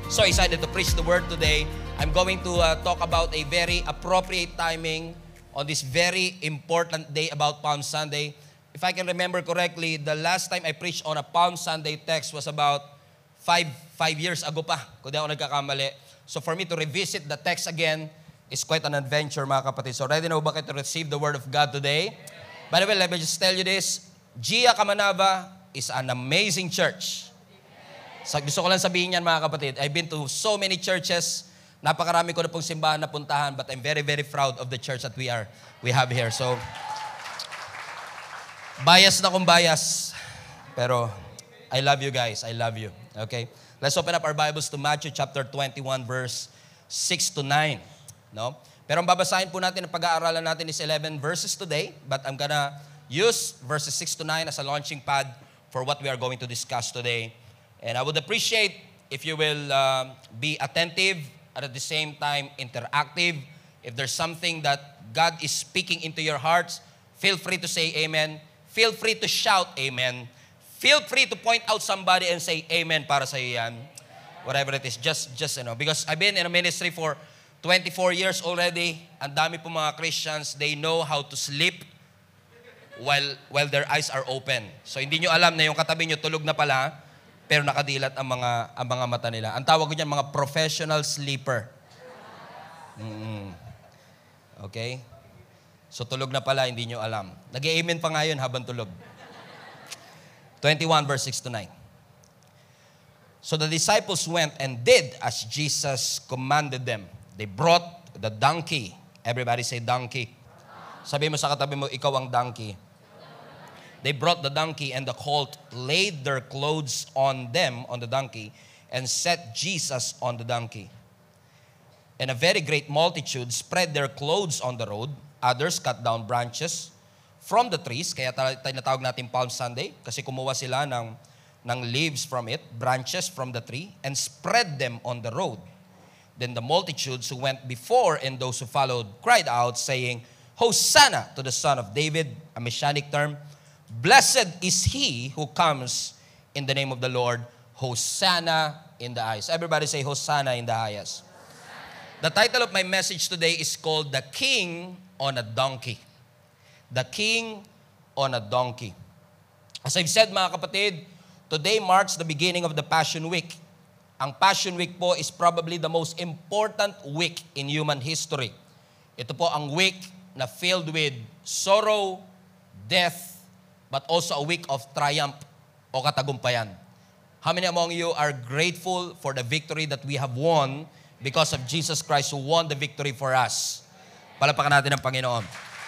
So excited to preach the word today. I'm going to talk about a very appropriate timing on this very important day about Palm Sunday. If I can remember correctly, the last time I preached on a Palm Sunday text was about five years ago pa, kung di ako nagkakamali. So for me to revisit the text again is quite an adventure, mga kapatid. So ready na ba kayo to receive the Word of God today? By the way, let me just tell you this. Gia Kamanava is an amazing church. Gusto ko lang sabihin yan, mga kapatid. I've been to so many churches. Napakarami ko na pong simbahan na puntahan, but I'm very, very proud of the church that we have here. So, bias na kung bias. Pero, I love you guys. I love you. Okay? Let's open up our Bibles to Matthew chapter 21, verse 6 to 9. No? Pero ang babasahin po natin, ang pag-aaralan natin is 11 verses today, but I'm gonna use verses 6 to 9 as a launching pad for what we are going to discuss today. And I would appreciate if you will be attentive and at the same time interactive. If there's something that God is speaking into your hearts, feel free to say amen. Feel free to shout amen. Feel free to point out somebody and say amen para sa iyo yan. Whatever it is, just because I've been in a ministry for 24 years already. Ang dami po mga Christians, they know how to sleep while their eyes are open. So hindi nyo alam na yung katabi nyo tulog na pala, pero nakadilat ang mga mata nila. Ang tawag ko dyan, mga professional sleeper. Okay? So tulog na pala, hindi nyo alam. Nag-i-amen pa nga yun habang tulog. 21 verse 6 to 9. So the disciples went and did as Jesus commanded them. They brought the donkey. Everybody say donkey. Sabi mo sa katabi mo, ikaw ang donkey. They brought the donkey and the colt, laid their clothes on them, on the donkey, and set Jesus on the donkey. And a very great multitude spread their clothes on the road. Others cut down branches from the trees, kaya tinatawag natin Palm Sunday, kasi kumuha sila ng leaves from it, branches from the tree, and spread them on the road. Then the multitudes who went before and those who followed cried out, saying, Hosanna to the Son of David, a messianic term. Blessed is he who comes in the name of the Lord. Hosanna in the highest. Everybody say Hosanna in the highest. The title of my message today is called The King on a Donkey. The King on a Donkey. As I've said, mga kapatid, today marks the beginning of the Passion Week. Ang Passion Week po is probably the most important week in human history. Ito po ang week na filled with sorrow, death, but also a week of triumph o katagumpayan. How many among you are grateful for the victory that we have won because of Jesus Christ who won the victory for us? Palakpakan natin ang Panginoon.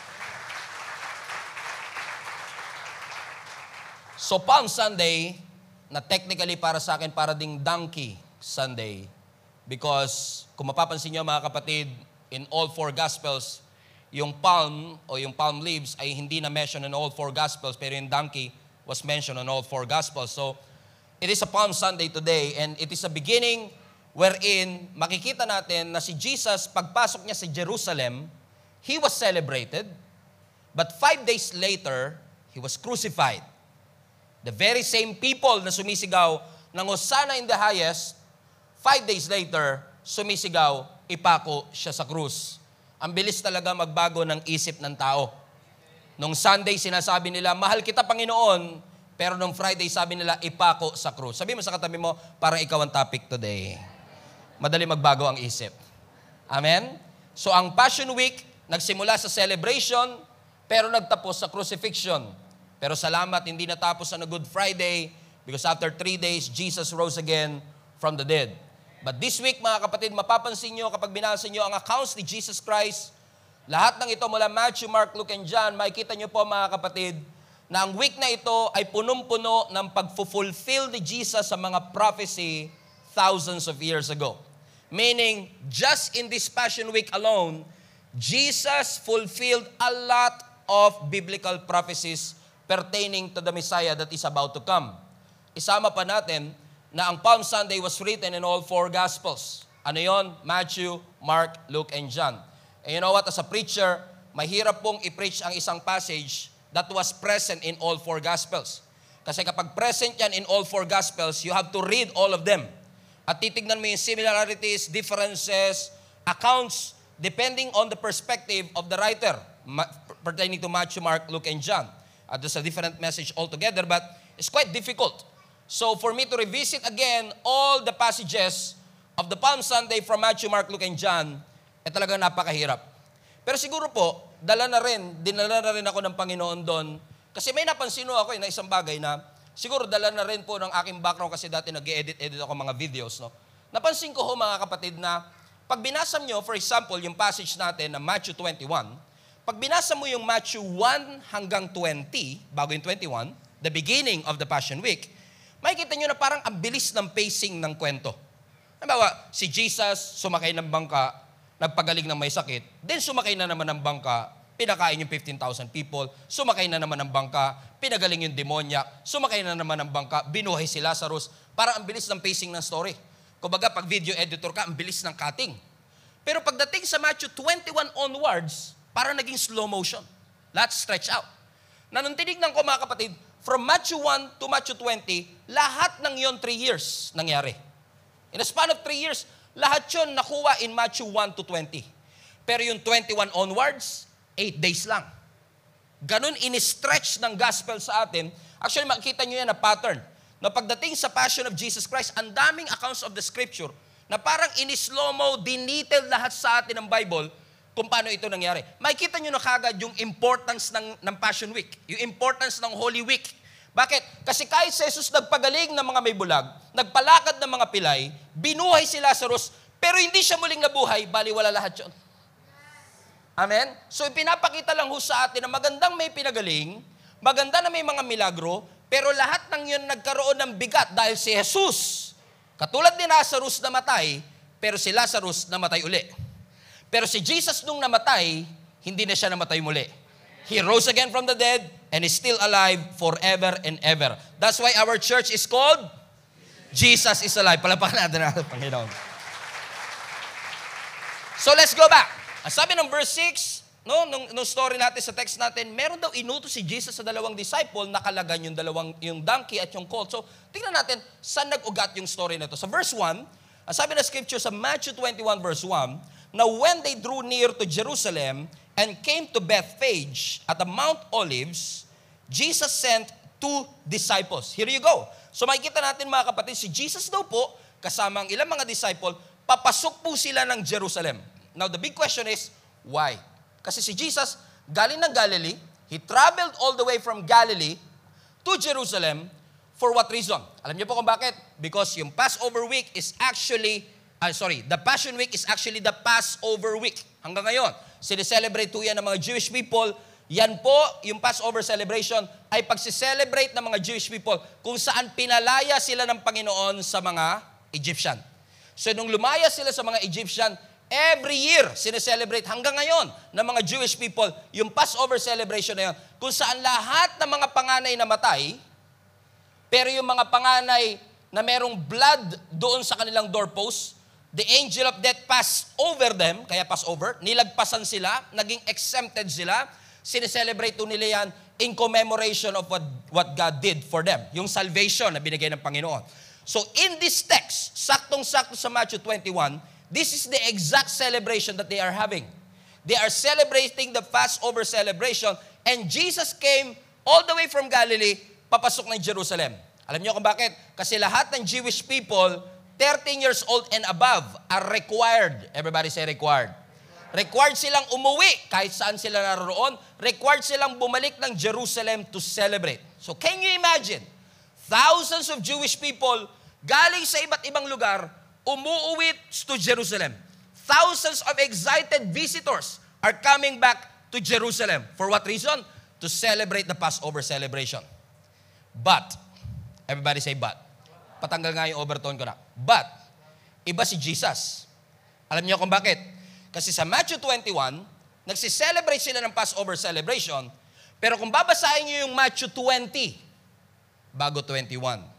So Palm Sunday, na technically para sa akin, para ding Donkey Sunday. Because kung mapapansin nyo mga kapatid, in all four Gospels, yung palm o yung palm leaves ay hindi na mentioned in all four Gospels, pero yung donkey was mentioned in all four Gospels. So, it is a Palm Sunday today, and it is a beginning wherein makikita natin na si Jesus, pagpasok niya sa Jerusalem, he was celebrated, but 5 days later, he was crucified. The very same people na sumisigaw ng Hosanna in the highest, 5 days later, sumisigaw, ipako siya sa krus. Ang bilis talaga magbago ng isip ng tao. Nung Sunday, sinasabi nila, mahal kita, Panginoon, pero nung Friday, sabi nila, ipako sa krus. Sabi mo sa katabi mo, parang ikaw ang topic today. Madali magbago ang isip. Amen? So ang Passion Week, nagsimula sa celebration, pero nagtapos sa crucifixion. Pero salamat, hindi natapos sa Good Friday because after 3 days, Jesus rose again from the dead. But this week, mga kapatid, mapapansin nyo kapag binasa nyo ang accounts ni Jesus Christ, lahat ng ito mula Matthew, Mark, Luke, and John, makikita nyo po mga kapatid, na ang week na ito ay punong-puno ng pag-fulfill ni Jesus sa mga prophecy thousands of years ago. Meaning, just in this Passion Week alone, Jesus fulfilled a lot of biblical prophecies pertaining to the Messiah that is about to come. Isama pa natin na ang Palm Sunday was written in all four Gospels. Ano yon? Matthew, Mark, Luke, and John. And you know what? As a preacher, mahirap pong i-preach ang isang passage that was present in all four Gospels. Kasi kapag present yan in all four Gospels, you have to read all of them. at titignan mo yung similarities, differences, accounts, depending on the perspective of the writer, pertaining to Matthew, Mark, Luke, and John. There's a different message altogether, but it's quite difficult. So for me to revisit again all the passages of the Palm Sunday from Matthew, Mark, Luke, and John, talagang napakahirap. Pero siguro po, dinala na rin ako ng Panginoon doon, kasi may napansin ako na isang bagay na, siguro dala na rin po ng aking background kasi dati nag-edit ako mga videos. No? Napansin ko mga kapatid na pag binasa nyo, for example, yung passage natin na Matthew 21, pag binasa mo yung Matthew 1 hanggang 20, bago yung 21, the beginning of the Passion Week, makikita nyo na parang ang bilis ng pacing ng kwento. Halimbawa, si Jesus sumakay ng bangka, nagpagaling ng may sakit, then sumakay na naman ng bangka, pinakain yung 15,000 people, sumakay na naman ng bangka, pinagaling yung demonyak, sumakay na naman ng bangka, binuhay si Lazarus. Parang ang bilis ng pacing ng story. Kumbaga, pag video editor ka, ang bilis ng cutting. Pero pagdating sa Matthew 21 onwards, parang naging slow motion. Lahat stretch out. Na nung tinignan ko mga kapatid, from Matthew 1 to Matthew 20, lahat ng yon 3 years nangyari. In a span of 3 years, lahat yon nakuha in Matthew 1 to 20. Pero yung 21 onwards, 8 days lang. Ganun in-stretch ng gospel sa atin. Actually, makikita nyo yan na pattern. Na pagdating sa Passion of Jesus Christ, ang daming accounts of the Scripture na parang in-slow-mo, dinitel lahat sa atin ng Bible kung paano ito nangyari. Makikita nyo na kagad yung importance ng Passion Week, yung importance ng Holy Week. Bakit? Kasi kahit si Jesus nagpagaling ng mga may bulag, nagpalakad ng mga pilay, binuhay si Lazarus, pero hindi siya muling nabuhay, baliwala lahat yun. Amen? So, ipinapakita lang ho sa atin na magandang may pinagaling, maganda na may mga milagro, pero lahat ng yun nagkaroon ng bigat dahil si Jesus, katulad ni Lazarus namatay, pero si Lazarus namatay uli. Pero si Jesus nung namatay, hindi na siya namatay muli. He rose again from the dead and is still alive forever and ever. That's why our church is called Jesus is Alive. Palapakan natin ang Panginoon. So let's go back. Ang sabi ng verse 6, nung story natin sa text natin, meron daw inutos si Jesus sa dalawang disciple, nakalagan yung donkey at yung colt. So, tingnan natin, saan nag-ugat yung story na to. Sa verse 1, ang sabi ng scripture sa Matthew 21 verse 1, Now when they drew near to Jerusalem and came to Bethphage at the Mount Olives, Jesus sent 2 disciples. Here you go. So makikita natin mga kapatid, si Jesus daw po, kasama ang ilang mga disciple, papasok po sila ng Jerusalem. Now, the big question is, why? Kasi si Jesus, galing ng Galilee, he traveled all the way from Galilee to Jerusalem. For what reason? Alam niyo po kung bakit? Because yung Passover week is actually, the Passion Week is actually the Passover week. Hanggang ngayon, sineselebrate po yan ng mga Jewish people. Yan po, yung Passover celebration, ay pagsiselebrate ng mga Jewish people kung saan pinalaya sila ng Panginoon sa mga Egyptian. So, nung lumaya sila sa mga Egyptian, every year, sineselebrate hanggang ngayon ng mga Jewish people, yung Passover celebration na yun, kung saan lahat ng mga panganay namatay, pero yung mga panganay na merong blood doon sa kanilang doorpost, the angel of death passed over them, kaya Passover, nilagpasan sila, naging exempted sila, sineselebrate nila yan in commemoration of what God did for them, yung salvation na binigay ng Panginoon. So in this text, saktong-sakto sa Matthew 21, this is the exact celebration that they are having. They are celebrating the Passover celebration, and Jesus came all the way from Galilee, papasok ng Jerusalem. Alam niyo kung bakit? Kasi lahat ng Jewish people, 13 years old and above, are required. Everybody say required. Required silang umuwi kahit saan sila naroon. Required silang bumalik ng Jerusalem to celebrate. So can you imagine? Thousands of Jewish people galing sa iba't ibang lugar, umuuwi to Jerusalem. Thousands of excited visitors are coming back to Jerusalem. For what reason? To celebrate the Passover celebration. But, everybody say but. Patanggal nga yung overtone ko na. But, iba si Jesus. Alam niyo kung bakit? Kasi sa Matthew 21, nagsiselebrate sila ng Passover celebration, pero kung babasahin niyo yung Matthew 20, bago 21.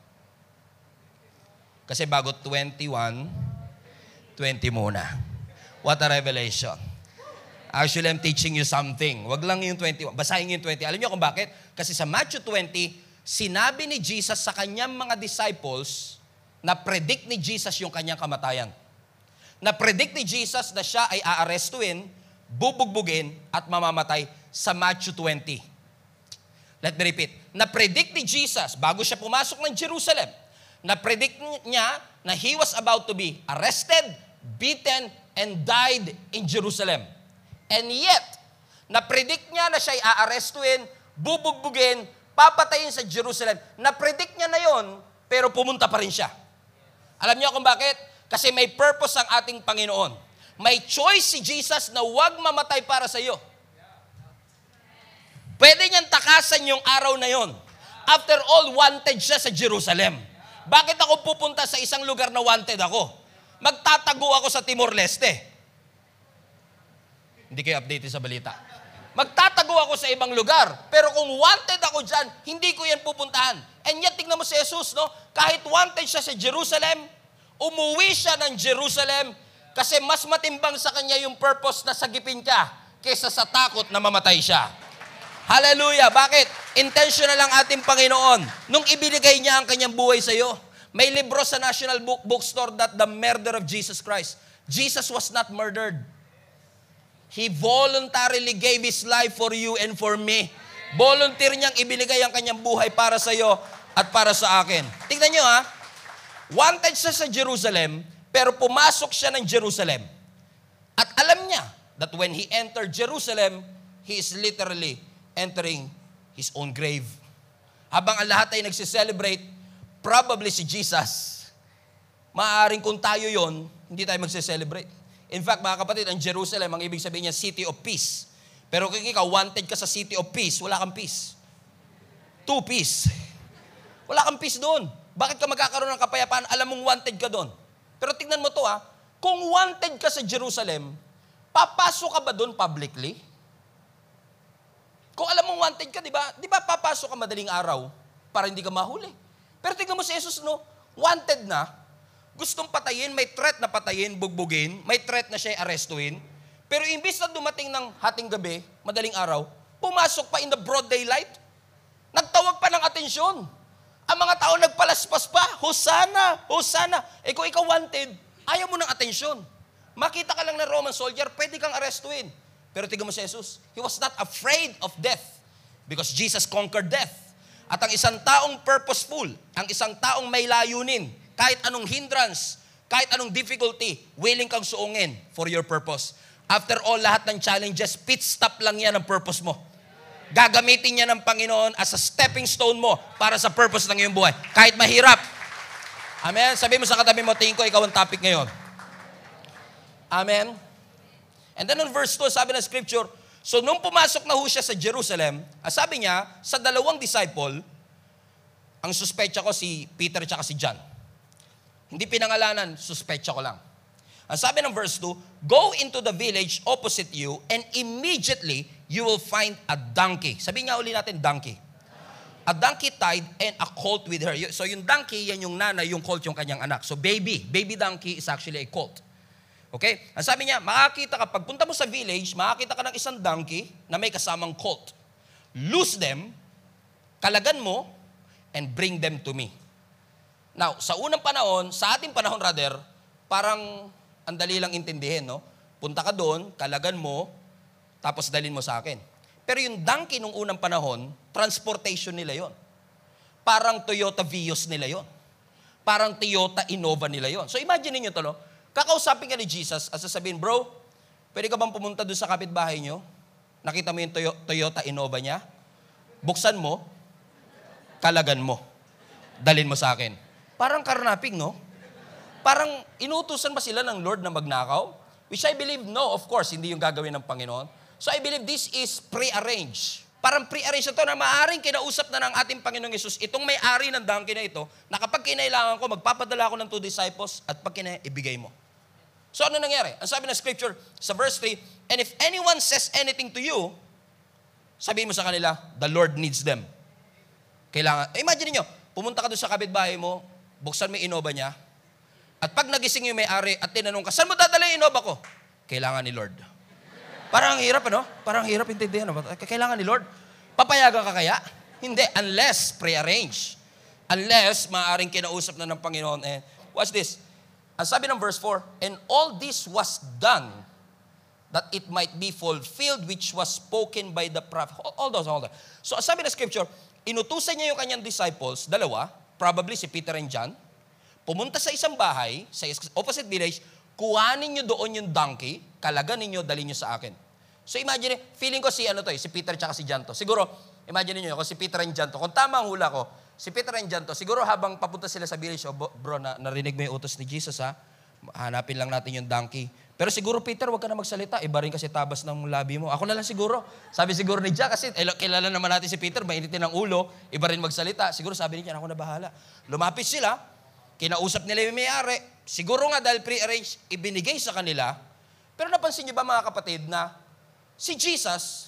Kasi bago 21, 20 muna. What a revelation. Actually, I'm teaching you something. Wag lang yung 21. Basahin yung 20. Alam niyo kung bakit? Kasi sa Matthew 20, sinabi ni Jesus sa kanyang mga disciples na-predict ni Jesus yung kanyang kamatayan. Na-predict ni Jesus na siya ay aarestuin, bubugbugin, at mamamatay sa Matthew 20. Let me repeat. Na-predict ni Jesus, bago siya pumasok ng Jerusalem, na-predict niya na he was about to be arrested, beaten, and died in Jerusalem. And yet, na-predict niya na siya ay aarestuin, bubugbugin, papatayin sa Jerusalem. Na-predict niya na yon, pero pumunta pa rin siya. Alam niyo kung bakit? Kasi may purpose ang ating Panginoon. May choice si Jesus na huwag mamatay para sa iyo. Pwede niyang takasan yung araw na yon. After all, wanted siya sa Jerusalem. Bakit ako pupunta sa isang lugar na wanted ako? Magtatago ako sa Timor-Leste. Hindi kayo updated sa balita. Magtatago ako sa ibang lugar. Pero kung wanted ako dyan, hindi ko yan pupuntahan. And yet, tingnan mo si Jesus, no? Kahit wanted siya sa Jerusalem, umuwi siya ng Jerusalem kasi mas matimbang sa kanya yung purpose na sagipin ka kaysa sa takot na mamatay siya. Hallelujah! Bakit? Intentional ang ating Panginoon. Nung ibinigay niya ang kanyang buhay sa iyo, may libro sa National Bookstore that the murder of Jesus Christ. Jesus was not murdered. He voluntarily gave His life for you and for me. Volunteer niyang ibinigay ang kanyang buhay para sa iyo at para sa akin. Tingnan niyo ha, wanted siya sa Jerusalem, pero pumasok siya ng Jerusalem. At alam niya that when he entered Jerusalem, he is literally entering his own grave. Habang ang lahat ay nagsiselebrate, probably si Jesus, maaaring kung tayo yon, hindi tayo magsiselebrate. In fact, mga kapatid, ang Jerusalem, ang ibig sabihin niya, city of peace. Pero kung ikaw, wanted ka sa city of peace, wala kang peace. Two peace. Wala kang peace doon. Bakit ka magkakaroon ng kapayapaan? Alam mong wanted ka doon. Pero tignan mo to ha, kung wanted ka sa Jerusalem, papasok ka ba doon publicly? Kung alam mong wanted ka, di ba papasok ka madaling araw para hindi ka mahuli? Pero tignan mo si Jesus, no? Wanted na, gustong patayin, may threat na patayin, bugbugin, may threat na siya arestuin, pero imbis na dumating ng hating gabi, madaling araw, pumasok pa in the broad daylight, nagtawag pa ng atensyon. Ang mga tao nagpalaspas pa, Hosanna, Hosanna. Eh kung ikaw wanted, ayaw mo ng atensyon. Makita ka lang ng Roman soldier, pwede kang arestuin. Pero tignan mo si Jesus, He was not afraid of death because Jesus conquered death. At ang isang taong purposeful, ang isang taong may layunin, kahit anong hindrance, kahit anong difficulty, willing kang suungin for your purpose. After all, lahat ng challenges, pit stop lang yan ang purpose mo. Gagamitin niya ng Panginoon as a stepping stone mo para sa purpose ng iyong buhay. Kahit mahirap. Amen? Sabi mo sa katabi mo, tingin ko, ikaw ang topic ngayon. Amen? And then in verse 2, sabi ng scripture, so nung pumasok na ho siya sa Jerusalem, sabi niya, sa dalawang disciple, ang suspecha ko si Peter at si John. Hindi pinangalanan, suspecha ko lang. Ang sabi ng verse 2, go into the village opposite you and immediately you will find a donkey. Sabi nga uli natin, donkey. A donkey tied and a colt with her. So yung donkey, yan yung nanay, yung colt yung kanyang anak. So baby donkey is actually a colt. Okay? Ang sabi niya, makakita ka, pagpunta mo sa village, makakita ka ng isang donkey na may kasamang colt. Loose them, kalagan mo, and bring them to me. Now, sa unang panahon, sa ating panahon rather, parang ang dali lang intindihin, no? Punta ka doon, kalagan mo, tapos dalhin mo sa akin. Pero yung donkey nung unang panahon, transportation nila yon. Parang Toyota Vios nila yon. Parang Toyota Innova nila yon. So imagine niyo to, no? Kakausapin ka ni Jesus at sasabihin, bro, pwede ka bang pumunta doon sa kapitbahay nyo? Nakita mo yung Toyota Innova niya? Buksan mo, kalagan mo, dalhin mo sa akin. Parang karnaping, no? Parang inutusan ba sila ng Lord na magnakaw? Which I believe, no, of course, hindi yung gagawin ng Panginoon. So I believe this is pre-arranged. Parang pre-arranged na to na maaaring kinausap na ng ating Panginoong Yesus, itong may-ari ng donkey na ito, na kapag kinailangan ko, magpapadala ko ng 2 disciples at pag ibigay mo. So ano nangyari? Ang sabi ng scripture sa verse 3, and if anyone says anything to you, sabihin mo sa kanila, the Lord needs them. Kailangan, imagine niyo, pumunta ka doon sa kapitbahay mo, buksan mo yung Innova niya, at pag nagising yung may-ari at tinanong ka, saan mo dadala yung Innova ko? Kailangan ni Lord. Parang hirap, ano? Parang hirap intindihan. Kailangan ni Lord. Papayagan ka kaya? Hindi, unless pre-arrange. Unless, maaaring kinausap na ng Panginoon. And watch this. Ang sabi ng verse 4, and all this was done that it might be fulfilled which was spoken by the prophet. Hold on. So, ang sabi ng scripture, inutusan niya yung kanyang disciples, dalawa, probably si Peter and John, pumunta sa isang bahay, sa opposite village, kuhanin niyo doon yung donkey, kalagan ninyo, dali niyo sa akin. So imagine, feeling ko si Peter tsaka si John to. Siguro, imagine niyo, kung si Peter and John to, kung tama ang hula ko, si Peter and John to, siguro habang papunta sila sa village, bro, narinig mo yung utos ni Jesus, ha? Hanapin lang natin yung donkey. Pero siguro, Peter, wag ka na magsalita. Iba rin kasi tabas ng labi mo. Ako na lang siguro. Sabi siguro ni Jack, kasi kilala naman natin si Peter, mainitin ang ulo, iba rin magsalita. Siguro sabi ni Jack, ako na bahala. Lumapit sila, kinausap nila yung may-ari. Siguro nga dahil pre-arrange, ibinigay sa kanila. Pero napansin niyo ba mga kapatid na si Jesus,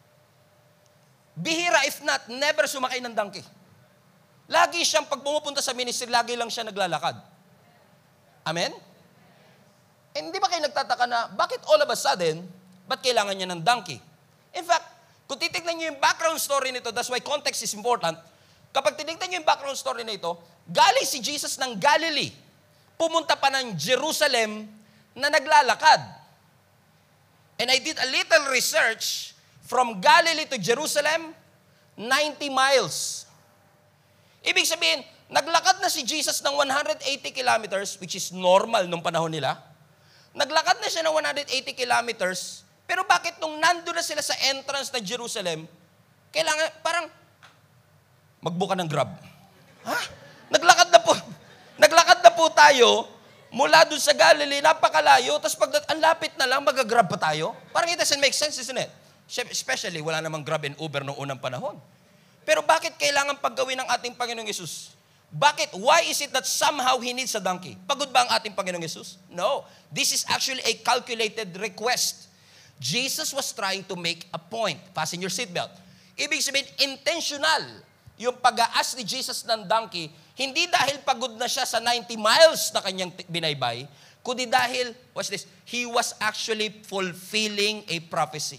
bihira if not, never sumakay ng donkey. Lagi siyang pag pumupunta sa ministry, lagi lang siya naglalakad. Amen? Hindi ba kayo nagtataka na, bakit all of a sudden, ba't kailangan niya ng donkey? In fact, kung titignan niyo yung background story nito, that's why context is important. Kapag tinignan niyo yung background story nito, galing si Jesus ng Galilee, pumunta pa ng Jerusalem na naglalakad. And I did a little research, from Galilee to Jerusalem, 90 miles. Ibig sabihin, naglakad na si Jesus ng 180 kilometers, which is normal nung panahon nila. Naglakad na siya ng 180 kilometers, pero bakit nung nando na sila sa entrance ng Jerusalem, kailangan, parang, magbuka ng Grab. Ha? Naglakad na po tayo, mula dun sa Galilee, napakalayo, tapos pag ang lapit na lang, mag-grab pa tayo. Parang it doesn't make sense, isn't it? Especially, wala namang Grab and Uber noong unang panahon. Pero bakit kailangan paggawin ng ating Panginoong Yesus? Bakit? Why is it that somehow He needs a donkey? Pagod ba ang ating Panginoong Yesus? No. This is actually a calculated request. Jesus was trying to make a point. Fasten your seatbelt. Ibig sabihin, intentional yung pag-aas ni Jesus ng donkey, hindi dahil pagod na siya sa 90 miles na kanyang binaybay, kundi dahil, watch this, He was actually fulfilling a prophecy.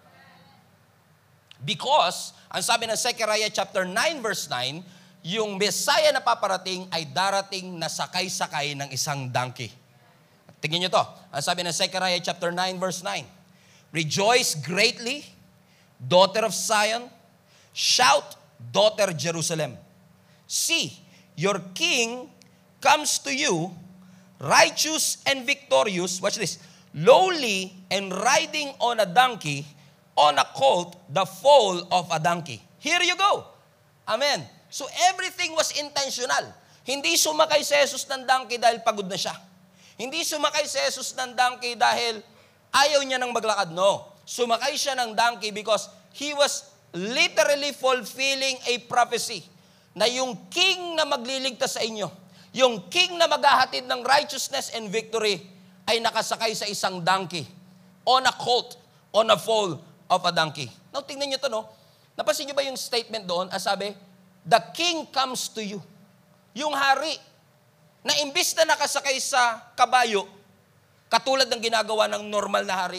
Because, ang sabi ng Zechariah chapter 9 verse 9, yung Messiah na paparating ay darating na sakay-sakay ng isang donkey. Tingnan nyo to. Ang sabi ng Zechariah chapter 9 verse 9, rejoice greatly, daughter of Zion. Shout, daughter Jerusalem. See, your king comes to you, righteous and victorious. Watch this. Lowly and riding on a donkey, on a colt, the foal of a donkey. Here you go. Amen. So everything was intentional. Hindi sumakay si Jesus ng donkey dahil pagod na siya. Hindi sumakay si Jesus ng donkey dahil ayaw niya nang maglakad. No. Sumakay siya ng donkey because He was literally fulfilling a prophecy na yung king na magliligtas sa inyo, yung king na maghahatid ng righteousness and victory ay nakasakay sa isang donkey, on a colt, on a foal of a donkey. Now, tingnan nyo to, no? Napansin nyo ba yung statement doon? Sabi, the king comes to you. Yung hari, na imbis na nakasakay sa kabayo, katulad ng ginagawa ng normal na hari,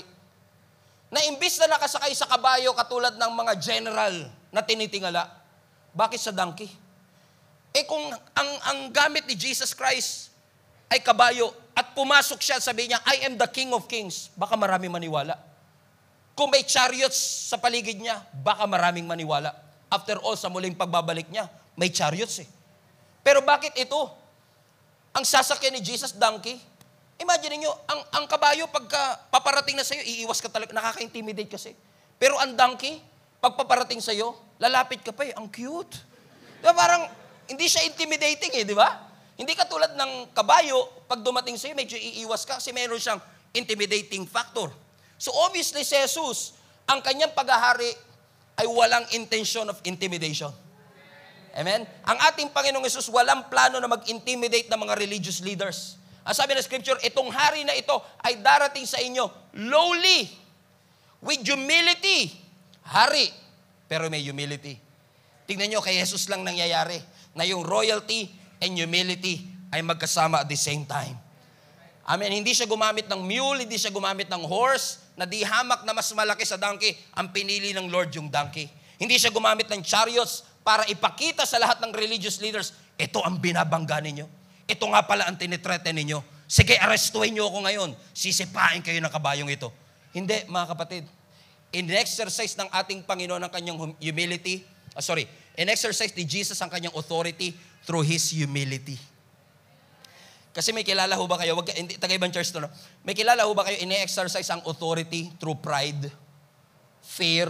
na imbis na nakasakay sa kabayo, katulad ng mga general na tinitingala, bakit sa donkey? Kung ang gamit ni Jesus Christ ay kabayo, at pumasok siya, sabi niya, I am the King of Kings, baka maraming maniwala. Kung may chariots sa paligid niya, baka maraming maniwala. After all, sa muling pagbabalik niya, may chariots eh. Pero bakit ito? Ang sasakyan ni Jesus, donkey. Imagine niyo, ang kabayo, pagka paparating na sa'yo, iiwas ka talaga, nakaka-intimidate kasi. Pero ang donkey, pag paparating sa'yo, lalapit ka pa eh, ang cute. Diba parang, hindi siya intimidating eh, di ba? Hindi katulad ng kabayo, pag dumating sa'yo, medyo iiwas ka kasi meron siyang intimidating factor. So obviously, si Jesus, ang kanyang paghahari ay walang intention of intimidation. Amen? Ang ating Panginoong Yesus, walang plano na mag-intimidate ng mga religious leaders. Ang sabi ng Scripture, itong hari na ito ay darating sa inyo lowly, with humility. Hari, pero may humility. Tingnan nyo, kay Jesus lang nangyayari na yung royalty and humility ay magkasama at the same time. Amen. Hindi siya gumamit ng mule, hindi siya gumamit ng horse, na di hamak na mas malaki sa donkey, ang pinili ng Lord yung donkey. Hindi siya gumamit ng chariots para ipakita sa lahat ng religious leaders, Ito ang binabangga ninyo. Ito nga pala ang tinitreten ninyo. Sige, arrestuhin nyo ako ngayon. Sisipain kayo ng kabayong ito. Hindi, mga kapatid. In-exercise ng ating Panginoon ang kanyang humility. In-exercise ni Jesus ang kanyang authority through His humility. Kasi may kilala ho ba kayo, hindi, taga-ibang church to, no? May kilala ho ba kayo, ine-exercise ang authority through pride, fear.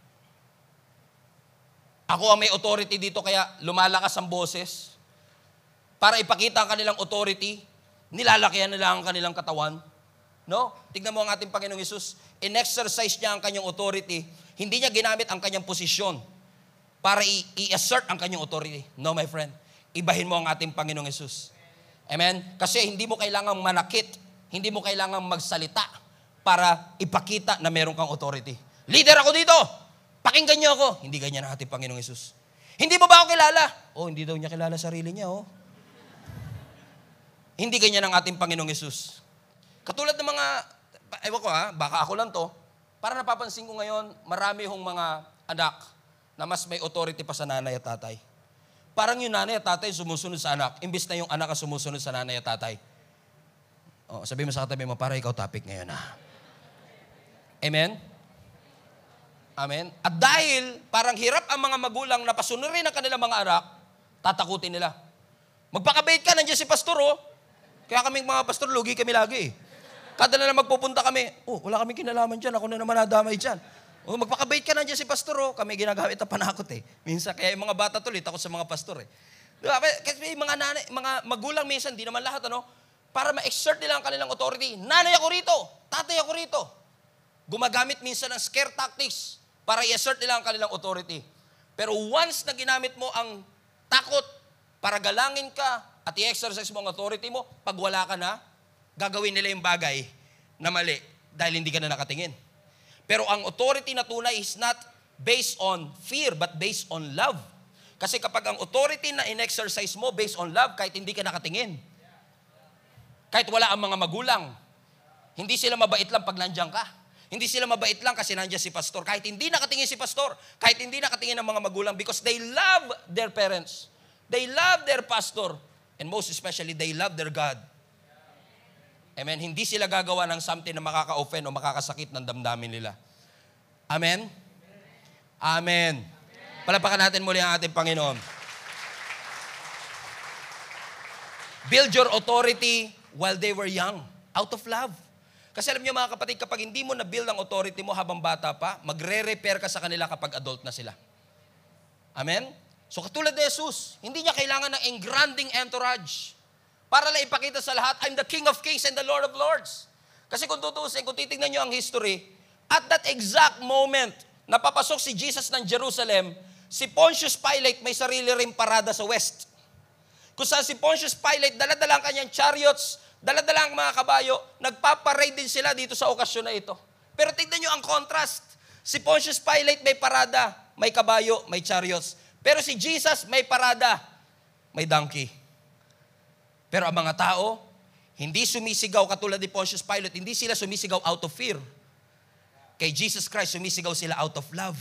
Ako ang may authority dito, kaya lumalakas ang boses. Para ipakita ang kanilang authority, nilalakihan nila ang kanilang katawan. No? Tignan mo ang ating Panginoong Hesus. In-exercise niya ang kanyang authority. Hindi niya ginamit ang kanyang posisyon para i-assert ang kanyang authority. No, my friend. Ibahin mo ang ating Panginoong Hesus. Amen? Kasi hindi mo kailangang manakit. Hindi mo kailangang magsalita para ipakita na meron kang authority. Leader ako dito! Pakinggan niyo ako! Hindi ganyan ang ating Panginoong Hesus. Hindi mo ba ako kilala? Oh, hindi daw niya kilala sarili niya, oh. Hindi ganyan ang ating Panginoong Hesus. Katulad ng mga, ewan ko baka ako lang to, para napapansin ko ngayon, marami hong mga anak na mas may authority pa sa nanay at tatay. Parang yung nanay at tatay sumusunod sa anak, imbis na yung anak ang sumusunod sa nanay at tatay. Oh, sabi mo sa katabi mo, para ikaw topic ngayon Amen? Amen? At dahil parang hirap ang mga magulang na pasunurin ang kanilang mga anak, tatakutin nila. Magpakabait ka, nandiyan si pastor, oh. Kaya kaming mga pastor, lugi kami lagi. Kada na magpupunta kami, wala kaming kinalaman dyan, ako na naman nadamay dyan. Magpakabait ka, nandiyan si pastor, oh. Kami ginagamit ang panakot, Minsan, kaya yung mga bata tuloy, takot sa mga pastor, Diba? Kasi mga nanay, mga magulang minsan, di naman lahat, para ma-exert nila ang kanilang authority. Nanay ako rito, tatay ako rito. Gumagamit minsan ng scare tactics para i-assert nila ang kanilang authority. Pero once na ginamit mo ang takot para galangin ka at i-exercise mo ang authority mo, pag wala ka na, gagawin nila yung bagay na mali dahil hindi ka na nakatingin. Pero ang authority na tunay is not based on fear but based on love. Kasi kapag ang authority na in-exercise mo based on love, kahit hindi ka nakatingin, kahit wala ang mga magulang, hindi sila mabait lang pag nandiyan ka. Hindi sila mabait lang kasi nandiyan si pastor. Kahit hindi nakatingin si pastor, kahit hindi nakatingin ang mga magulang because they love their parents. They love their pastor. And most especially, they love their God. Amen? Hindi sila gagawa ng something na makaka-offend o makakasakit ng damdamin nila. Amen? Amen. Palapakan natin muli ang ating Panginoon. Build your authority while they were young. Out of love. Kasi alam niyo mga kapatid, kapag hindi mo na-build ang authority mo habang bata pa, magre-repair ka sa kanila kapag adult na sila. Amen? So katulad ni Jesus, hindi niya kailangan ng engranding entourage para lang ipakita sa lahat, I'm the King of Kings and the Lord of Lords. Kasi kung tutusin, kung titignan niyo ang history, at that exact moment, napapasok si Jesus ng Jerusalem, si Pontius Pilate may sarili ring parada sa west. Kung saan si Pontius Pilate, dala-dala ang kanyang chariots, dala-dala ang mga kabayo, nagpaparade din sila dito sa okasyon na ito. Pero tignan nyo ang contrast. Si Pontius Pilate may parada, may kabayo, may chariots. Pero si Jesus may parada, may donkey. Pero ang mga tao, hindi sumisigaw katulad ni Pontius Pilate, hindi sila sumisigaw out of fear. Kay Jesus Christ, sumisigaw sila out of love.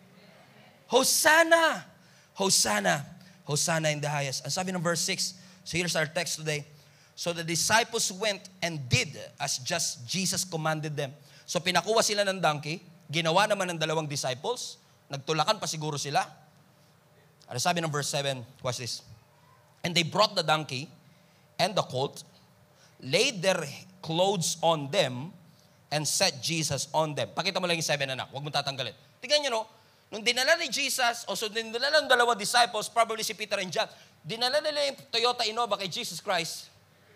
Hosanna! Hosanna! Hosanna in the highest. Ang sabi ng verse 6, so here's our text today. So the disciples went and did as just Jesus commanded them. So pinakuha sila ng donkey, ginawa naman ng dalawang disciples, nagtulakan pa siguro sila. Ano sabi ng verse 7, watch this. And they brought the donkey and the colt, laid their clothes on them, and set Jesus on them. Pakita mo lang yung 7, anak. Huwag mo tatanggalin. Tingnan nyo, no? Nung dinala ni Jesus, o so dinala ng dalawang disciples, probably si Peter and John, dinala nila yung Toyota Innova kay Jesus Christ.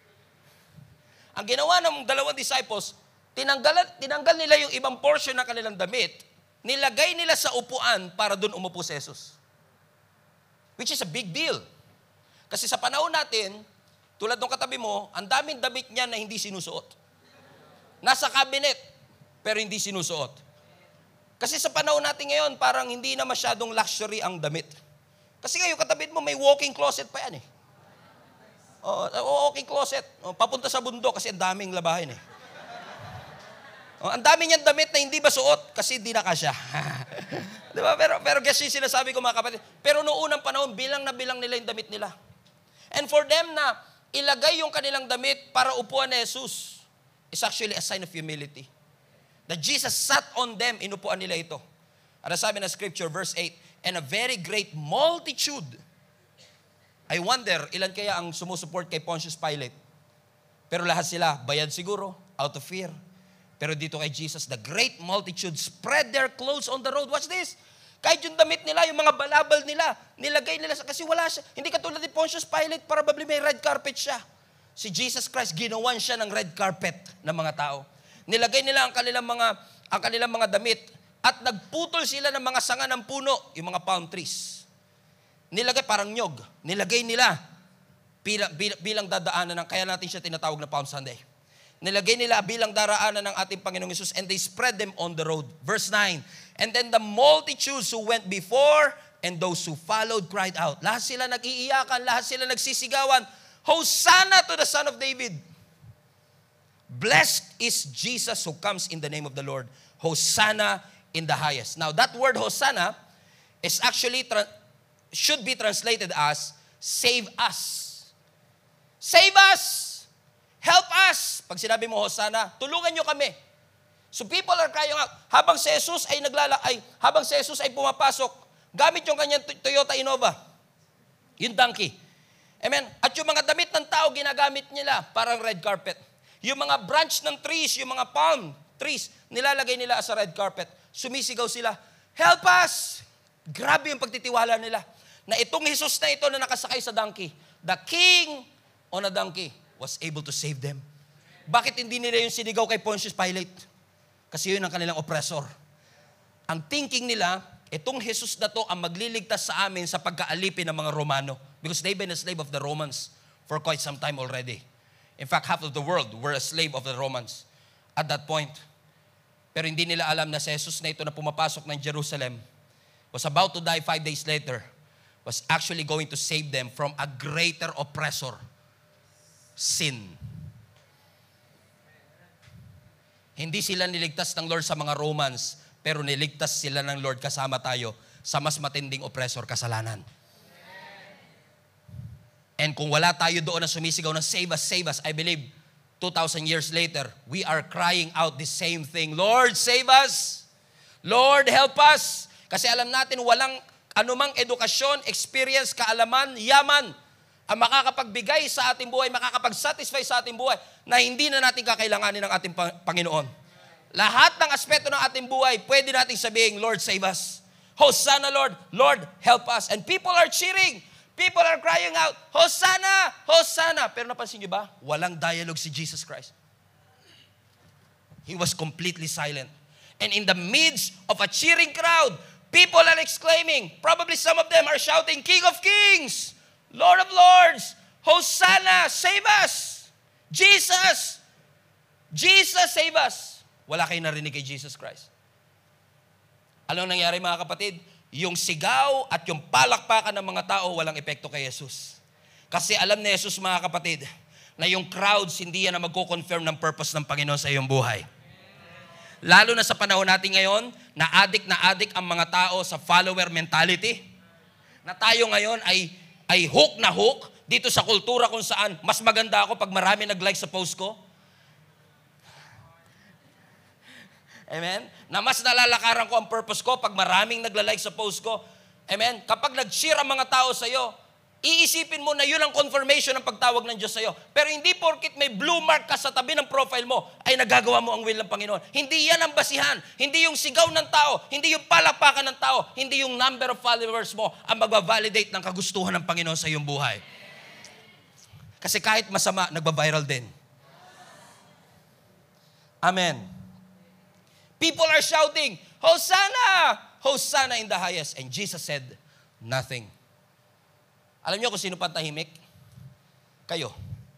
Ang ginawa ng dalawang disciples, tinanggal nila yung ibang portion ng kanilang damit, nilagay nila sa upuan para doon umupo si Jesus. Which is a big deal. Kasi sa panahon natin, tulad ng katabi mo, ang daming damit niya na hindi sinusuot. Nasa cabinet, pero hindi sinusuot. Kasi sa panahon natin ngayon, parang hindi na masyadong luxury ang damit. Kasi ngayon, katabi mo, may walking closet pa yan walking closet. Papunta sa bundok kasi ang daming labahin ang dami niyang damit na hindi ba suot kasi hindi na kasya. Diba? Pero kasi sinasabi ko mga kapatid, pero noong unang panahon, bilang na bilang nila yung damit nila. And for them na ilagay yung kanilang damit para upuan ni Jesus is actually a sign of humility. That Jesus sat on them, inupuan nila ito. At sabi na scripture, verse 8, and a very great multitude. I wonder, ilan kaya ang sumusupport kay Pontius Pilate? Pero lahat sila, bayad siguro, out of fear. Pero dito kay Jesus, the great multitude spread their clothes on the road. Watch this. Kahit yung damit nila, yung mga balabal nila, nilagay nila, kasi wala siya. Hindi katulad ni Pontius Pilate, probably may red carpet siya. Si Jesus Christ, ginawan siya ng red carpet ng mga tao. Nilagay nila ang kanilang mga damit at nagputol sila ng mga sanga ng puno, yung mga palm trees. Nilagay parang nyog. Nilagay nila bilang dadaanan ng, kaya natin siya tinatawag na Palm Sunday. Nilagay nila bilang daraanan ng ating Panginoong Hesus, and they spread them on the road. Verse 9, and then the multitudes who went before and those who followed cried out. Lahat sila nag-iiyakan, lahat sila nagsisigawan, Hosanna to the Son of David. Blessed is Jesus who comes in the name of the Lord. Hosanna in the highest. Now that word Hosanna is actually should be translated as save us. Save us! Help us! Pag sinabi mo Hosanna, tulungan nyo kami. So people are crying out. Habang si Jesus ay pumapasok, gamit yung kanyang Toyota Innova. Yung donkey. Amen? At yung mga damit ng tao, ginagamit nila parang red carpet. Yung mga branch ng trees, yung mga palm trees, nilalagay nila sa red carpet. Sumisigaw sila, help us! Grabe yung pagtitiwala nila. Na itong Jesus na ito na nakasakay sa donkey, the king on a donkey, was able to save them. Bakit hindi nila yung sinigaw kay Pontius Pilate? Kasi yun ang kanilang oppressor. Ang thinking nila, itong Jesus na to ang magliligtas sa amin sa pagkaalipin ng mga Romano. Because they've been a slave of the Romans for quite some time already. In fact, half of the world were a slave of the Romans at that point. Pero hindi nila alam na si Jesus na ito na pumapasok ng Jerusalem was about to die 5 days later, was actually going to save them from a greater oppressor, sin. Hindi sila niligtas ng Lord sa mga Romans, pero niligtas sila ng Lord kasama tayo sa mas matinding oppressor, kasalanan. And kung wala tayo doon na sumisigaw na save us, I believe 2,000 years later, we are crying out the same thing. Lord, save us! Lord, help us! Kasi alam natin walang anumang edukasyon, experience, kaalaman, yaman ang makakapagbigay sa ating buhay, makakapag-satisfy sa ating buhay na hindi na natin kakailanganin ng ating Panginoon. Lahat ng aspeto ng ating buhay, pwede nating sabihin, Lord, save us. Hosanna, Lord. Lord, help us. And people are cheering. People are crying out, Hosanna! Hosanna! Pero napansin niyo ba? Walang dialogue si Jesus Christ. He was completely silent. And in the midst of a cheering crowd, people are exclaiming, probably some of them are shouting, King of Kings! Lord of Lords, Hosanna, save us! Jesus! Jesus, save us! Wala kayong narinig kay Jesus Christ. Anong nangyari mga kapatid? Yung sigaw at yung palakpakan ng mga tao walang epekto kay Jesus. Kasi alam ni Jesus mga kapatid, na yung crowds hindi yan na magko-confirm ng purpose ng Panginoon sa iyong buhay. Lalo na sa panahon natin ngayon, na adik ang mga tao sa follower mentality. Na tayo ngayon ay hook na hook dito sa kultura kung saan mas maganda ako pag marami nag-like sa post ko. Amen? Na mas nalalakaran ko ang purpose ko pag maraming nagla-like sa post ko. Amen? Kapag nag-share ang mga tao sa iyo, iisipin mo na yun ang confirmation ng pagtawag ng Diyos sa iyo. Pero hindi porkit may blue mark ka sa tabi ng profile mo, ay nagagawa mo ang will ng Panginoon. Hindi yan ang basihan. Hindi yung sigaw ng tao, hindi yung palakpakan ng tao, hindi yung number of followers mo ang magbabalidate ng kagustuhan ng Panginoon sa iyong buhay. Kasi kahit masama, nagba-viral din. Amen. People are shouting, Hosanna! Hosanna in the highest. And Jesus said, nothing. Alam niyo kung sino pa tahimik? Kayo.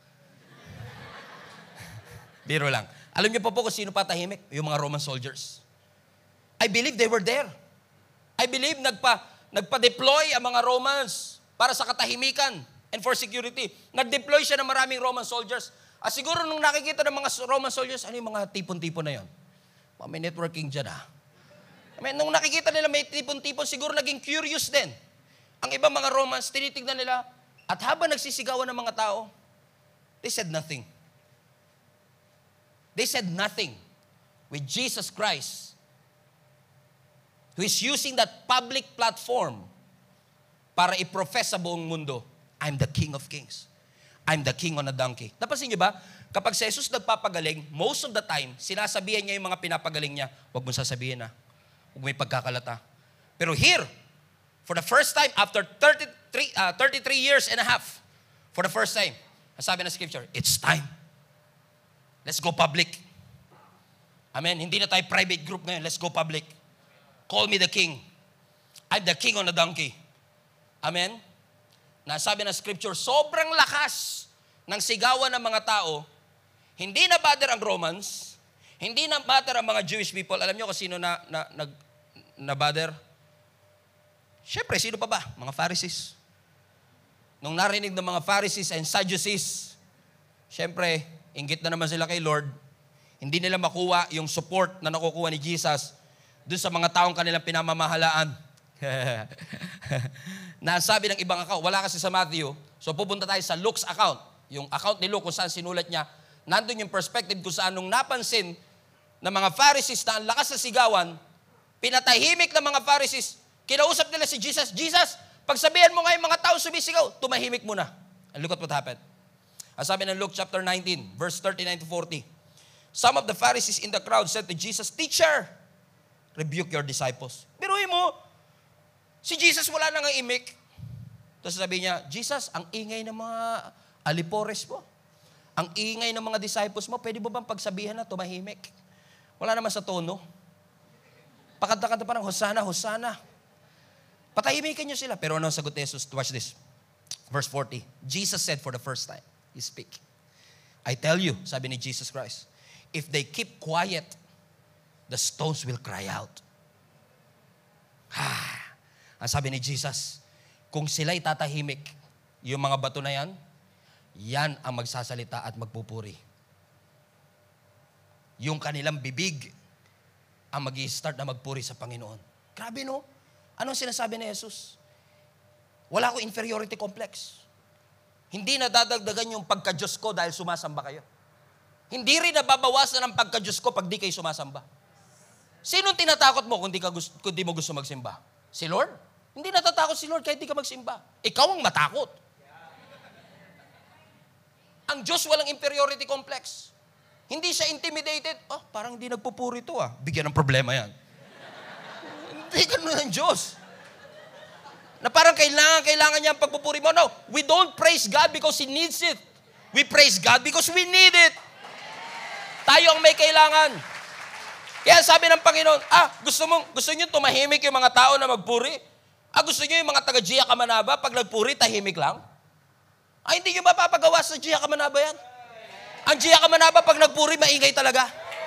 Biro lang. Alam niyo pa po kung sino pa tahimik? Yung mga Roman soldiers. I believe they were there. I believe nagpa-deploy ang mga Romans para sa katahimikan and for security. Nag-deploy siya ng maraming Roman soldiers. Siguro nung nakikita ng mga Roman soldiers, ano yung mga tipon-tipon na yon? May networking dyan nung nakikita nila may tipon-tipon, siguro naging curious din. Ang ibang mga Romans, tinitignan nila, At habang nagsisigawan ng mga tao, they said nothing. They said nothing with Jesus Christ, who is using that public platform para i-profess sa buong mundo, I'm the King of Kings. I'm the King on a donkey. Napansin niyo ba? Kapag si Jesus nagpapagaling, most of the time, sinasabihan niya yung mga pinapagaling niya, huwag mong sasabihin na. Huwag may pagkakalata. Pero here, for the first time, after 33 years and a half, for the first time, sabi na scripture, it's time. Let's go public. Amen. Hindi na tayo private group ngayon. Let's go public. Call me the king. I'm the king on a donkey. Amen. Nasabi na scripture, sobrang lakas ng sigawan ng mga tao. Hindi na bother ang Romans. Hindi na bother ang mga Jewish people. Alam niyo kung sino na bother? Siyempre, sino pa ba? Mga Pharisees. Nung narinig ng mga Pharisees and Sadducees, siyempre, inggit na naman sila kay Lord. Hindi nila makuha yung support na nakukuha ni Jesus doon sa mga taong kanilang pinamamahalaan. Nasabi ng ibang account, wala kasi sa Matthew, so pupunta tayo sa Luke's account. Yung account ni Luke kung saan sinulat niya, nandun yung perspective kung saan nung napansin ng mga Pharisees na ang lakas sa sigawan, pinatahimik ng mga Pharisees, kinausap nila si Jesus, Jesus, pagsabihan mo nga yung mga tao sumisigaw, tumahimik muna. And look at what happened. Ang sabi ng Luke chapter 19, verse 39 to 40. Some of the Pharisees in the crowd said to Jesus, Teacher, rebuke your disciples. Biruin mo, si Jesus wala nang imik. Tapos sabi niya, Jesus, ang ingay ng mga alipores mo. Ang ingay ng mga disciples mo, pwede mo bang pagsabihan na tumahimik? Wala naman sa tono. Pakanta-kanta parang, Hosanna, Hosanna. Patahimikin niyo sila. Pero ano ang sagot ni Jesus? Watch this. Verse 40. Jesus said for the first time, He speak. I tell you, sabi ni Jesus Christ, if they keep quiet, the stones will cry out. Ang sabi ni Jesus, kung sila'y tatahimik, yung mga bato na yan, yan ang magsasalita at magpupuri. Yung kanilang bibig ang mag-i-start na magpuri sa Panginoon. Grabe no? Anong sinasabi ni Jesus? Wala ko inferiority complex. Hindi na dadagdagan yung pagka-Diyos ko dahil sumasamba kayo. Hindi rin nababawasan ang pagka-Diyos ko pag di kayo sumasamba. Sinong tinatakot mo kung di mo gusto magsimba? Si Lord? Hindi natatakot si Lord kahit di ka magsimba. Ikaw ang matakot. Ang Diyos walang inferiority complex. Hindi siya intimidated. Oh, parang hindi nagpupuri ito ah. Bigyan ng problema yan. Hindi ganun ang Diyos. Na parang kailangan niya ang pagpupuri mo. No, we don't praise God because He needs it. We praise God because we need it. Tayo ang may kailangan. Kaya sabi ng Panginoon, gusto niyo tumahimik yung mga tao na magpuri? Gusto niyo yung mga taga-Gia Kamanaba, pag nagpuri, tahimik lang? Hindi niyo mapapagawa sa Gia Kamanaba yan? Ang Gia Kamanaba, pag nagpuri, maingay talaga.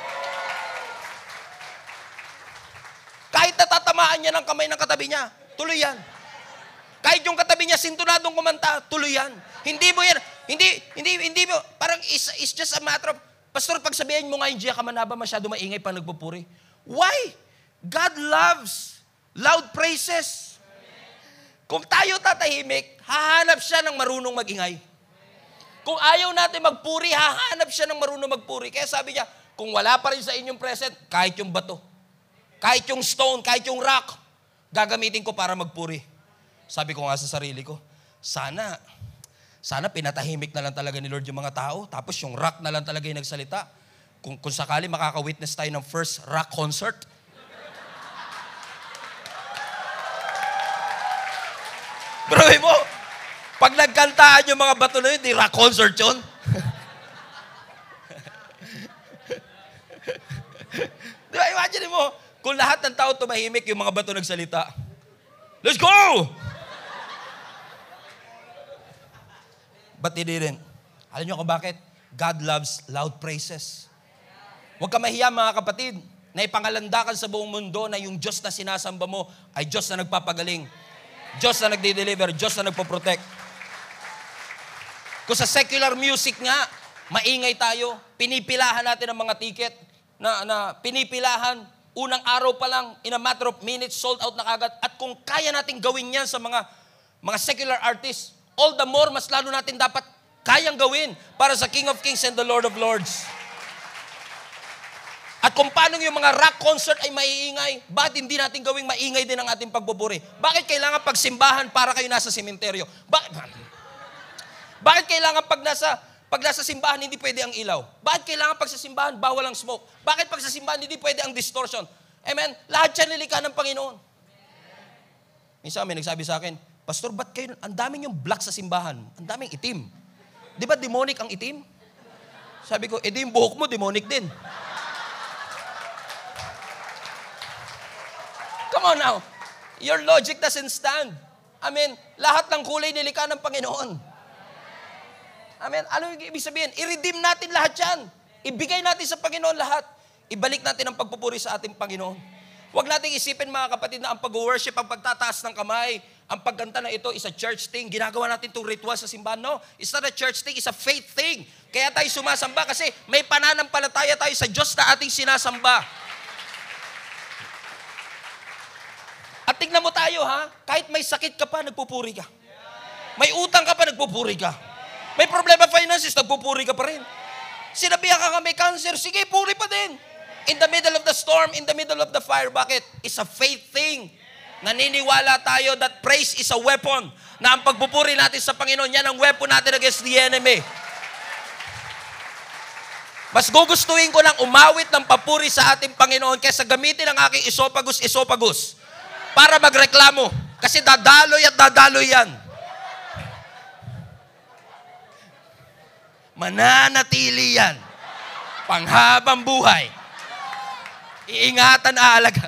Kahit natatamaan niya ng kamay ng katabi niya, tuloy yan. Kahit yung katabi niya, sintunadong kumanta, tuloy yan. Hindi mo yan, hindi mo, parang it's just a matter of, Pastor, pag sabihin mo nga yung Gia Kamanaba, masyado maingay pang nagpupuri. Why? God loves loud praises. Kung tayo tatahimik, hahanap siya ng marunong magingay. Kung ayaw natin magpuri, hahanap siya ng marunong magpuri. Kaya sabi niya, kung wala pa rin sa inyong present, kahit yung bato, kahit yung stone, kahit yung rock, gagamitin ko para magpuri. Sabi ko nga sa sarili ko, sana pinatahimik na lang talaga ni Lord yung mga tao, tapos yung rock na lang talaga yung nagsalita. Kung sakali makaka-witness tayo ng first rock concert. Bro mo, pag nagkantaan yung mga bato na yun, di rock concert yun. Di ba, imagine mo, kung lahat ng tao tumahimik, yung mga bato nagsalita. Let's go! But they didn't. Alam niyo kung bakit? God loves loud praises. Huwag ka mahiya mga kapatid na ipangalandakan sa buong mundo na yung Diyos na sinasamba mo ay Diyos na nagpapagaling. Diyos na nagde-deliver. Diyos na nagpo-protect. Kung sa secular music nga, maingay tayo, pinipilahan natin ang mga ticket na pinipilahan, unang araw pa lang, in a matter of minutes, sold out na kagad. At kung kaya natin gawin yan sa mga secular artists, all the more, mas lalo natin dapat kayang gawin para sa King of Kings and the Lord of Lords. At kung paano yung mga rock concert ay maiingay, bakit hindi natin gawing maingay din ang ating pagbuburi? Bakit kailangan pagsimbahan para kayo nasa sementeryo? Bakit kailangan pag nasa simbahan hindi pwede ang ilaw? Bakit kailangan pag sa simbahan bawal ang smoke? Bakit pag sa simbahan hindi pwede ang distortion? Amen? Lahat yan nilikha ng Panginoon. Minsan may nagsabi sa akin, Pastor, ba't kayo, ang daming yung black sa simbahan? Ang daming itim. Di ba demonic ang itim? Sabi ko, edi yung buhok mo, demonic din. Come on now. Your logic doesn't stand. Amen. Lahat ng kulay nilikha ng Panginoon. Amen. Ano yung ibig sabihin? I-redeem natin lahat yan. Ibigay natin sa Panginoon lahat. Ibalik natin ang pagpupuri sa ating Panginoon. Huwag nating isipin, mga kapatid, na ang pag-worship, ang pagtataas ng kamay, ang pagganta na ito is a church thing. Ginagawa natin itong ritual sa simbahan. No, it's not a church thing, it's a faith thing. Kaya tayo sumasamba kasi may pananampalataya tayo sa Diyos na ating sinasamba. At tignan mo tayo, ha? Kahit may sakit ka pa, nagpupuri ka. May utang ka pa, nagpupuri ka. May problema finances, nagpupuri ka pa rin. Sinabihan ka may cancer, sige, puri pa din. In the middle of the storm, in the middle of the fire. Bakit? It's a faith thing. Naniniwala tayo that praise is a weapon. Na ang pagpupuri natin sa Panginoon, yan ang weapon natin against the enemy. Mas gugustuhin ko lang umawit ng papuri sa ating Panginoon kaysa gamitin ang aking esophagus para magreklamo. Kasi dadaloy at dadaloy yan. Mananatili yan. Panghabang buhay. Iingatan, aalaga.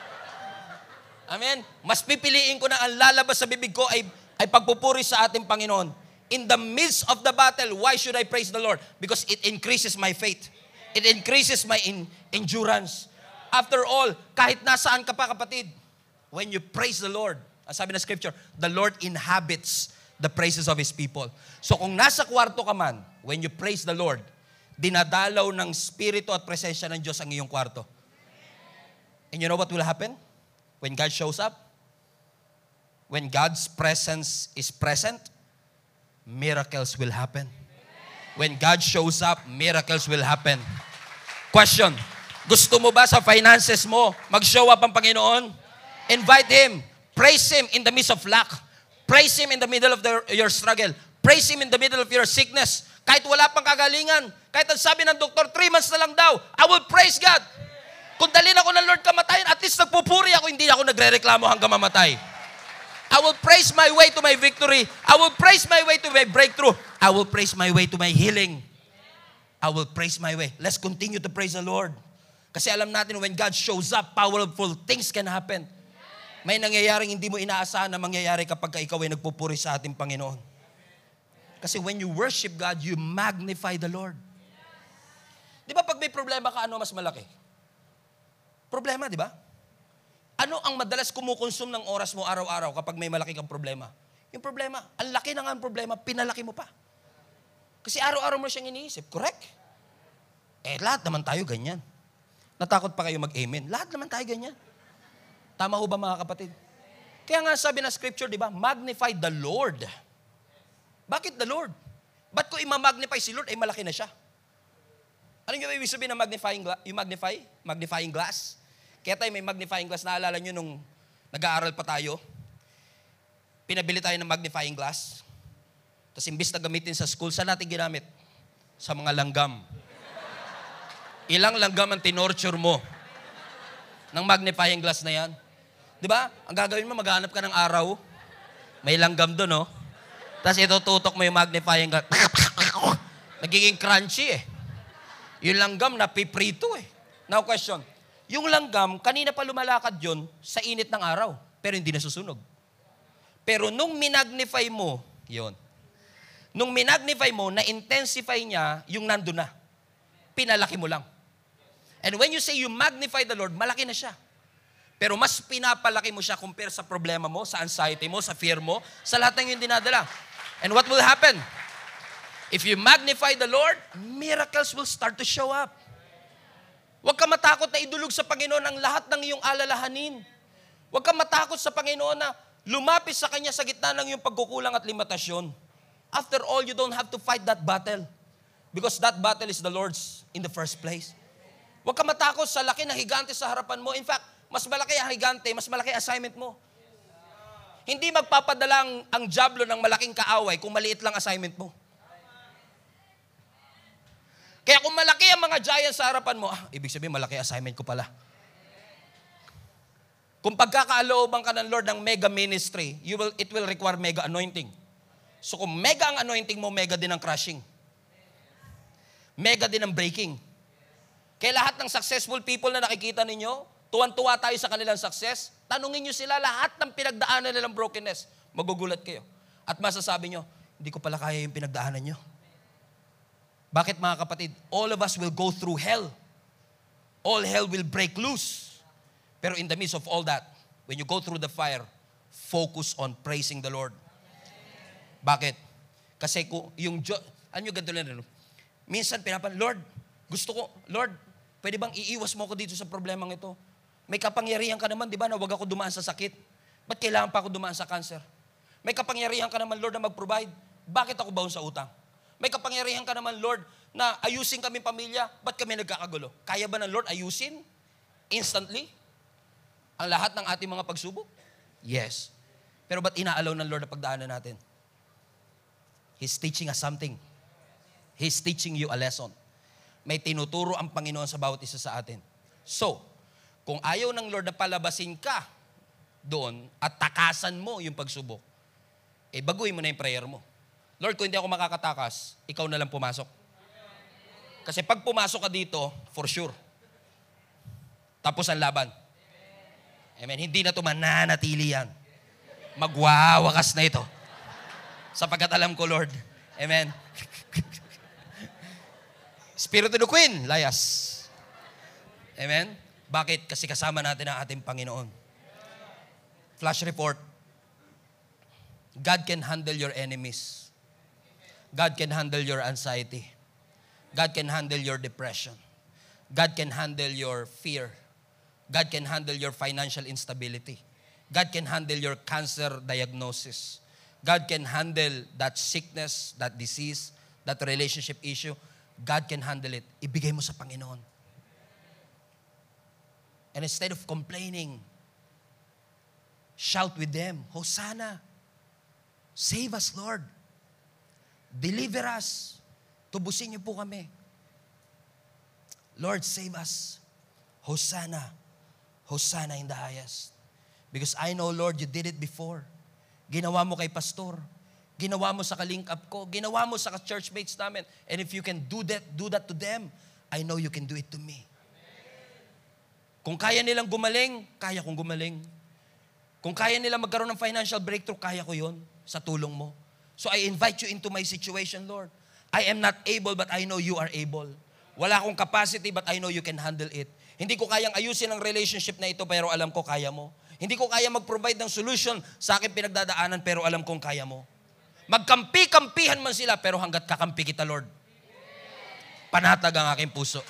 Amen? Mas pipiliin ko na ang lalabas sa bibig ko ay pagpupuri sa ating Panginoon. In the midst of the battle, why should I praise the Lord? Because it increases my faith. It increases my endurance. After all, kahit nasaan ka pa, kapatid, when you praise the Lord, ang sabi na scripture, the Lord inhabits the praises of His people. So kung nasa kwarto ka man, when you praise the Lord, dinadalaw ng spirito at presensya ng Diyos ang iyong kwarto. And you know what will happen? When God shows up, when God's presence is present, miracles will happen. When God shows up, miracles will happen. Question, gusto mo ba sa finances mo mag-show up ang Panginoon? Invite Him. Praise Him in the midst of lack. Praise Him in the middle of your struggle. Praise Him in the middle of your sickness. Kahit wala pang kagalingan, kahit ang sabi ng doktor, 3 months na lang daw, I will praise God. Kung dalhin ako ng Lord kamatayin, at least nagpupuri ako, hindi ako nagre-reklamo hanggang mamatay. I will praise my way to my victory. I will praise my way to my breakthrough. I will praise my way to my healing. I will praise my way. Let's continue to praise the Lord. Kasi alam natin, when God shows up, powerful things can happen. May nangyayaring hindi mo inaasahan na mangyayari kapag ikaw ay nagpupuri sa ating Panginoon. Kasi when you worship God, you magnify the Lord. Di ba pag may problema ka, ano mas malaki? Problema, di ba? Ano ang madalas kumukonsume ng oras mo araw-araw kapag may malaki kang problema? Yung problema, ang laki na nga ang problema, pinalaki mo pa. Kasi araw-araw mo siyang iniisip, correct? Lahat naman tayo ganyan. Natakot pa kayo mag-amen. Lahat naman tayo ganyan. Tama ho ba, mga kapatid? Kaya nga sabi na scripture, di ba? Magnify the Lord. Bakit the Lord? Ba't ko ima-magnify si Lord? Malaki na siya. Ano yung ibig sabihin ng magnifying glass? Kaya tayo may magnifying glass. Naalala nyo nung nag-aaral pa tayo, pinabili tayo ng magnifying glass. Tapos imbis na gamitin sa school, saan natin ginamit? Sa mga langgam. Ilang langgam ang tinorture mo ng magnifying glass na yan? Di ba? Ang gagawin mo, maghanap ka ng araw. May langgam doon, no? Tapos itututok mo yung magnifying glass. Nagiging crunchy eh. Yung langgam napiprito eh. Now question, yung langgam, kanina pa lumalakad yun sa init ng araw, pero hindi nasusunog. Pero nung minagnify mo, yun. Nung minagnify mo, na-intensify niya yung nandun na. Pinalaki mo lang. And when you say you magnify the Lord, malaki na siya. Pero mas pinapalaki mo siya compare sa problema mo, sa anxiety mo, sa fear mo, sa lahat ng yung dinadala. And what will happen? If you magnify the Lord, miracles will start to show up. Huwag ka matakot na idulog sa Panginoon ang lahat ng iyong alalahanin. Huwag ka matakot sa Panginoon na Lumapit sa Kanya sa gitna ng iyong pagkukulang at limitasyon. After all, you don't have to fight that battle. Because that battle is the Lord's in the first place. Huwag ka matakot sa laki ng higante sa harapan mo. In fact, mas malaki ang higante, mas malaki assignment mo. Hindi magpapadala ang diablo ng malaking kaaway kung maliit lang assignment mo. Kaya kung malaki ang mga giants sa harapan mo, ibig sabihin malaki assignment ko pala. Kung pagkakaalooban ka ng Lord ng mega ministry, it will require mega anointing. So kung mega ang anointing mo, mega din ang crushing. Mega din ang breaking. Kaya lahat ng successful people na nakikita ninyo, tuwan-tuwa tayo sa kanilang success, tanungin nyo sila lahat ng pinagdaanan nilang brokenness. Magugulat kayo. At masasabi nyo, hindi ko pala kaya yung pinagdaanan nyo. Bakit mga kapatid? All of us will go through hell. All hell will break loose. Pero in the midst of all that, when you go through the fire, focus on praising the Lord. Bakit? Kasi ganito lang, minsan Lord, gusto ko, Lord, pwede bang iiwas mo ako dito sa problemang ito? May kapangyarihan ka naman, di ba, na wag ako dumaan sa sakit. Ba't kailangan pa ako dumaan sa cancer? May kapangyarihan ka naman, Lord, na mag-provide. Bakit ako baon sa utang? May kapangyarihan ka naman, Lord, na ayusin kami pamilya. Ba't kami nagkakagulo? Kaya ba ng Lord ayusin instantly ang lahat ng ating mga pagsubok? Yes. Pero ba't inaalaw ng Lord na pagdaanan natin? He's teaching us something. He's teaching you a lesson. May tinuturo ang Panginoon sa bawat isa sa atin. So, kung ayaw ng Lord na palabasin ka doon at takasan mo yung pagsubok, baguhin mo na yung prayer mo. Lord, kung hindi ako makakatakas, ikaw na lang pumasok. Kasi pag pumasok ka dito, for sure, tapos ang laban. Amen. Hindi na ito mananatili yan. Magwawakas na ito. Sapagkat alam ko, Lord. Amen. Espiritu de Queen, layas. Amen. Bakit? Kasi kasama natin ang ating Panginoon. Flash report. God can handle your enemies. God can handle your anxiety. God can handle your depression. God can handle your fear. God can handle your financial instability. God can handle your cancer diagnosis. God can handle that sickness, that disease, that relationship issue. God can handle it. Ibigay mo sa Panginoon. And instead of complaining, shout with them, Hosanna! Save us, Lord! Deliver us. Tubusin niyo po kami. Lord, save us. Hosanna. Hosanna in the highest. Because I know, Lord, you did it before. Ginawa mo kay pastor. Ginawa mo sa kalink up ko. Ginawa mo sa churchmates namin. And if you can do that to them, I know you can do it to me. Kung kaya nilang gumaling, kaya kong gumaling. Kung kaya nilang magkaroon ng financial breakthrough, kaya ko yon sa tulong mo. So I invite you into my situation, Lord. I am not able, but I know you are able. Wala akong capacity, but I know you can handle it. Hindi ko kayang ayusin ang relationship na ito, pero alam ko kaya mo. Hindi ko kaya mag-provide ng solution sa aking pinagdadaanan, pero alam kong kaya mo. Magkampi-kampihan man sila, pero hanggat kakampi kita, Lord. Panatag ang aking puso.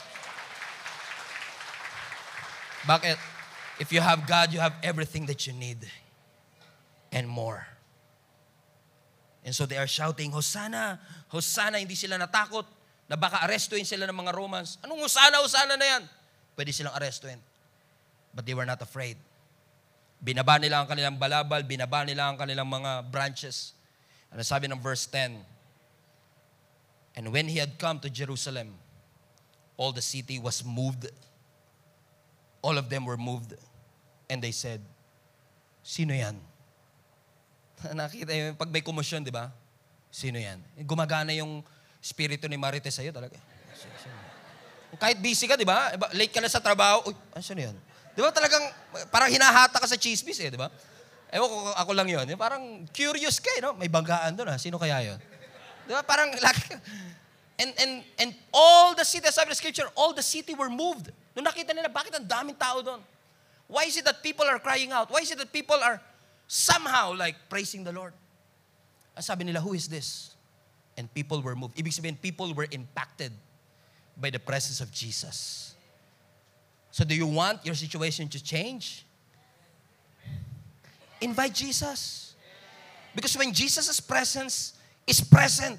Bakit? If you have God, you have everything that you need. And more. And so they are shouting, Hosanna! Hosanna! Hindi sila natakot na baka arestuin sila ng mga Romans. Anong Hosanna? Hosanna na yan? Pwede silang arestuin. But they were not afraid. Binaba nila ang kanilang balabal, binaba nila ang kanilang mga branches. Ano sabi ng verse 10? And when he had come to Jerusalem, all the city was moved. All of them were moved. And they said, sino yan? Nakita yung pag may komosyon, di ba? Sino yan? Gumagana yung spirito ni Marites sa'yo talaga. Kahit busy ka, di ba? Late ka na sa trabaho, uy, sino yan? Di ba talagang, parang hinahata ka sa chismis di ba? Ewan ko, ako lang yun. Parang curious ka, no? May banggaan doon, sino kaya yun? Di ba? Parang, and all the city, sabi ng scripture, all the city were moved. Nung nakita nila, bakit ang daming tao doon? Why is it that people are crying out? Why is it that people are somehow like praising the Lord? Sabi nila, who is this? And people were moved. Ibig sabihin, people were impacted by the presence of Jesus. So do you want your situation to change? Invite Jesus. Because when Jesus' presence is present,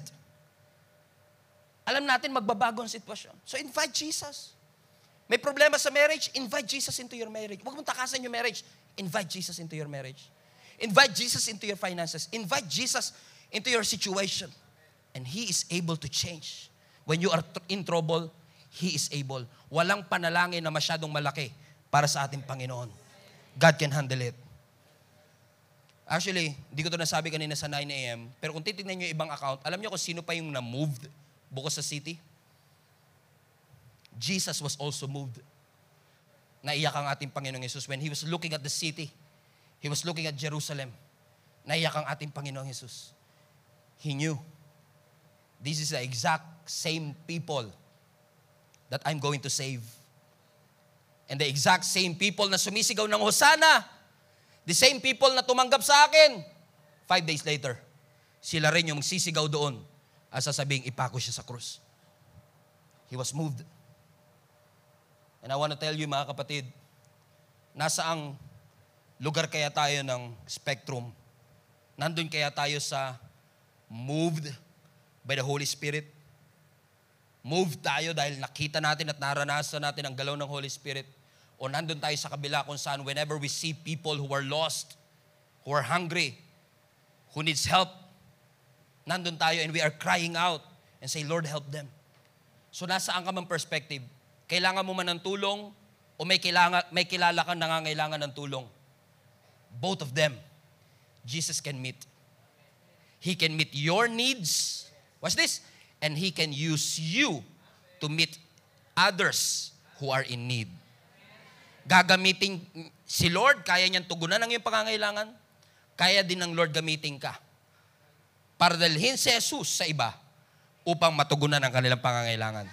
alam natin magbabago ang sitwasyon. So invite Jesus. May problema sa marriage, invite Jesus into your marriage. Huwag mong takasan yung marriage. Invite Jesus into your marriage. Invite Jesus into your finances. Invite Jesus into your situation. And He is able to change. When you are in trouble, He is able. Walang panalangin na masyadong malaki para sa ating Panginoon. God can handle it. Actually, hindi ko ito nasabi kanina sa 9 a.m. Pero kung titignan nyo yung ibang account, alam nyo kung sino pa yung na-moved bukod sa city? Jesus was also moved. Naiyak ang ating Panginoong Jesus when He was looking at the city. He was looking at Jerusalem. Naiyak ang ating Panginoong Jesus. He knew, this is the exact same people that I'm going to save. And the exact same people na sumisigaw ng Hosanna, the same people na tumanggap sa akin, 5 days later, sila rin yung sisigaw doon at sasabing ipako siya sa krus. He was moved. And I want to tell you, mga kapatid, nasaang lugar kaya tayo ng spectrum? Nandun kaya tayo sa moved by the Holy Spirit? Moved tayo dahil nakita natin at naranasan natin ang galaw ng Holy Spirit? O nandun tayo sa kabila kung saan whenever we see people who are lost, who are hungry, who needs help, nandun tayo and we are crying out and say, Lord, help them. So nasaan ka mang perspective? Kailangan mo man ng tulong o may kilala kang nangangailangan ng tulong? Both of them, Jesus can meet. He can meet your needs. Watch this. And He can use you to meet others who are in need. Gagamitin si Lord, kaya niyang tugunan ang iyong pangangailangan, kaya din ng Lord gamitin ka para dalhin si Jesus sa iba upang matugunan ang kanilang pangangailangan.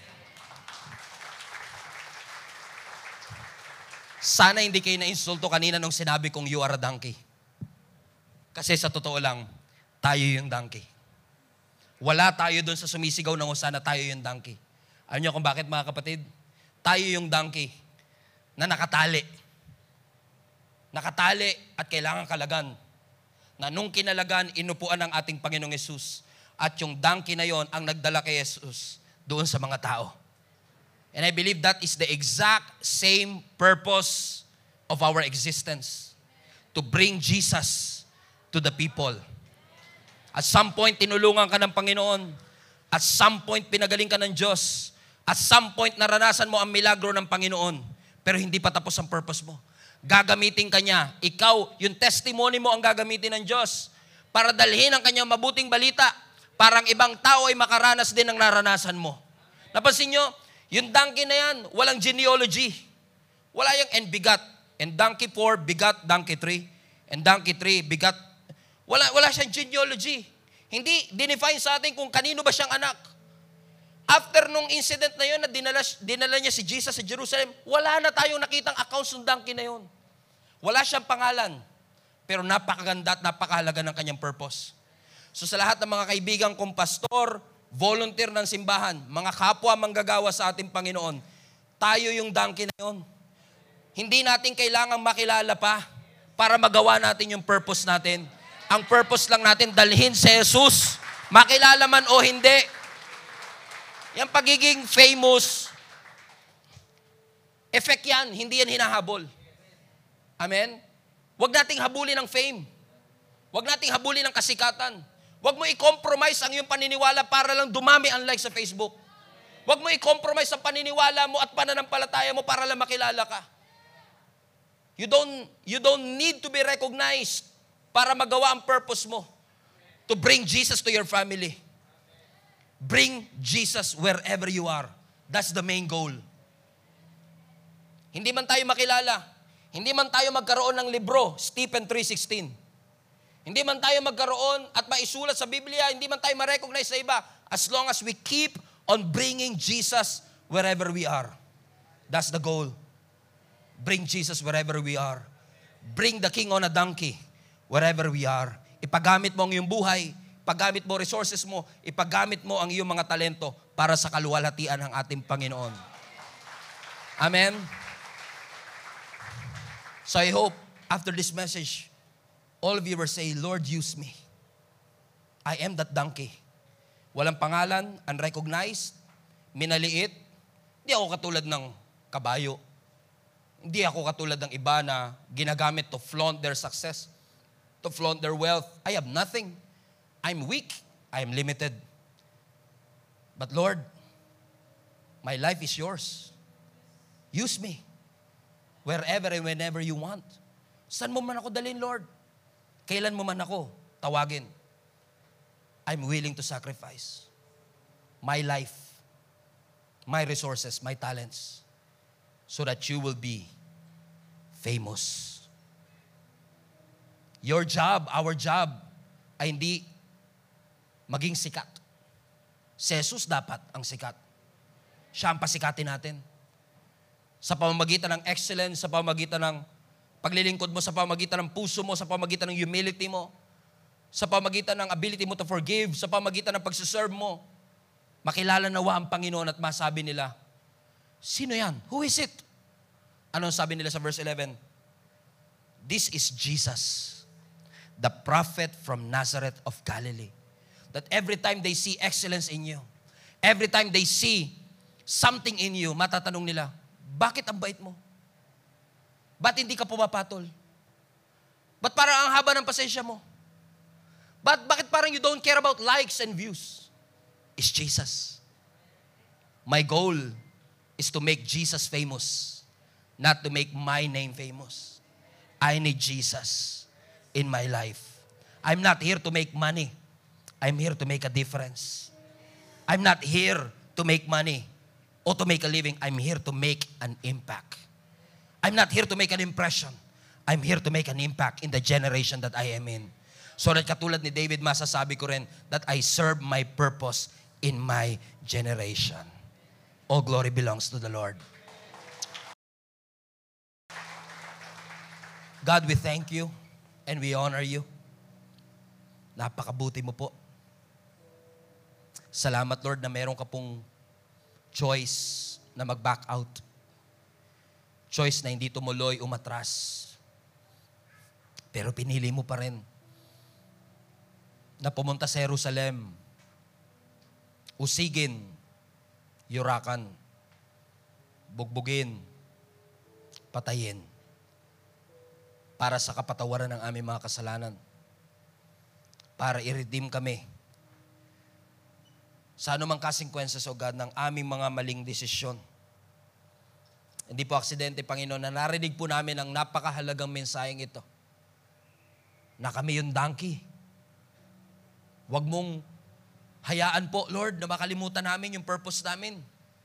Sana hindi kayo na-insulto kanina nung sinabi kong you are a donkey. Kasi sa totoo lang, tayo yung donkey. Wala tayo doon sa sumisigaw ng Hosanna, tayo yung donkey. Alam niyo kung bakit, mga kapatid? Tayo yung donkey na nakatali. Nakatali at kailangan kalagan. Na nung kinalagan, inupuan ng ating Panginoong Yesus. At yung donkey na yon ang nagdala kay Jesus doon sa mga tao. And I believe that is the exact same purpose of our existence. To bring Jesus to the people. At some point, tinulungan ka ng Panginoon. At some point, pinagaling ka ng Diyos. At some point, naranasan mo ang milagro ng Panginoon. Pero hindi pa tapos ang purpose mo. Gagamitin ka niya. Ikaw, yung testimony mo ang gagamitin ng Diyos para dalhin ang kanyang mabuting balita. Parang ibang tao ay makaranas din ng naranasan mo. Napansin nyo, yung donkey na yan, walang genealogy. Wala yung and bigat. And donkey 4, bigat donkey 3. And donkey 3, bigat. Wala siyang genealogy. Hindi dinefine sa atin kung kanino ba siyang anak. After nung incident na yun na dinala niya si Jesus sa Jerusalem, wala na tayong nakitang accounts ng donkey na yun. Wala siyang pangalan. Pero napakaganda at napakahalaga ng kanyang purpose. So sa lahat ng mga kaibigan kong pastor, volunteer ng simbahan, mga kapwa manggagawa sa ating Panginoon, tayo yung donkey na yun. Hindi natin kailangang makilala pa para magawa natin yung purpose natin. Ang purpose lang natin, dalhin si Jesus. Makilala man o hindi. Yung pagiging famous, effect yan, hindi yan hinahabol. Amen? Huwag nating habulin ng fame. Huwag nating habulin ng kasikatan. Huwag mo i-compromise ang iyong paniniwala para lang dumami ang like sa Facebook. Huwag mo i-compromise ang paniniwala mo at pananampalataya mo para lang makilala ka. You don't need to be recognized para magawa ang purpose mo. To bring Jesus to your family. Bring Jesus wherever you are. That's the main goal. Hindi man tayo makilala. Hindi man tayo magkaroon ng libro, Stephen 3:16. Hindi man tayo magkaroon at maisulat sa Biblia, hindi man tayo ma-recognize sa iba, as long as we keep on bringing Jesus wherever we are. That's the goal. Bring Jesus wherever we are. Bring the King on a donkey wherever we are. Ipagamit mo ang iyong buhay, ipagamit mo resources mo, ipagamit mo ang iyong mga talento para sa kaluwalhatian ng ating Panginoon. Amen? So I hope, after this message, All of you were saying, Lord, use me. I am that donkey. Walang pangalan, unrecognized, minaliit. Hindi ako katulad ng kabayo. Hindi ako katulad ng iba na ginagamit to flaunt their success, to flaunt their wealth. I have nothing. I'm weak. I am limited. But Lord, my life is yours. Use me wherever and whenever you want. Saan mo man ako dalhin, Lord? Kailan mo man ako tawagin? I'm willing to sacrifice my life, my resources, my talents, so that you will be famous. Your job, our job, ay hindi maging sikat. Si Jesus dapat ang sikat. Siya ang pasikatin natin. Sa pamamagitan ng excellence, sa pamamagitan ng paglilingkod mo, sa pamamagitan ng puso mo, sa pamamagitan ng humility mo, sa pamamagitan ng ability mo to forgive, sa pamamagitan ng pagsiserve mo, makilala nawa ang Panginoon at masabi nila, sino yan? Who is it? Anong sabi nila sa verse 11? This is Jesus, the prophet from Nazareth of Galilee. That every time they see excellence in you, every time they see something in you, matatanong nila, bakit ang bait mo? Ba't hindi ka pumapatol? Ba't parang ang haba ng pasensya mo? Bakit parang you don't care about likes and views? It's Jesus. My goal is to make Jesus famous, not to make my name famous. I need Jesus in my life. I'm not here to make money. I'm here to make a difference. I'm not here to make money or to make a living. I'm here to make an impact. I'm not here to make an impression. I'm here to make an impact in the generation that I am in. So that katulad ni David, masasabi ko rin that I serve my purpose in my generation. All glory belongs to the Lord. God, we thank you and we honor you. Napakabuti mo po. Salamat, Lord, na meron ka pong choice na mag-back out. Choice na hindi tumuloy, umatras. Pero pinili mo pa rin na pumunta sa Jerusalem, usigin, yurakan, bugbugin, patayin, para sa kapatawaran ng aming mga kasalanan, para i-redeem kami sa anumang consequences, O God, ng aming mga maling desisyon. Hindi po aksidente, Panginoon, na narinig po namin ang napakahalagang mensaheng ito, na kami yung donkey. Huwag mong hayaan po, Lord, na makalimutan namin yung purpose namin.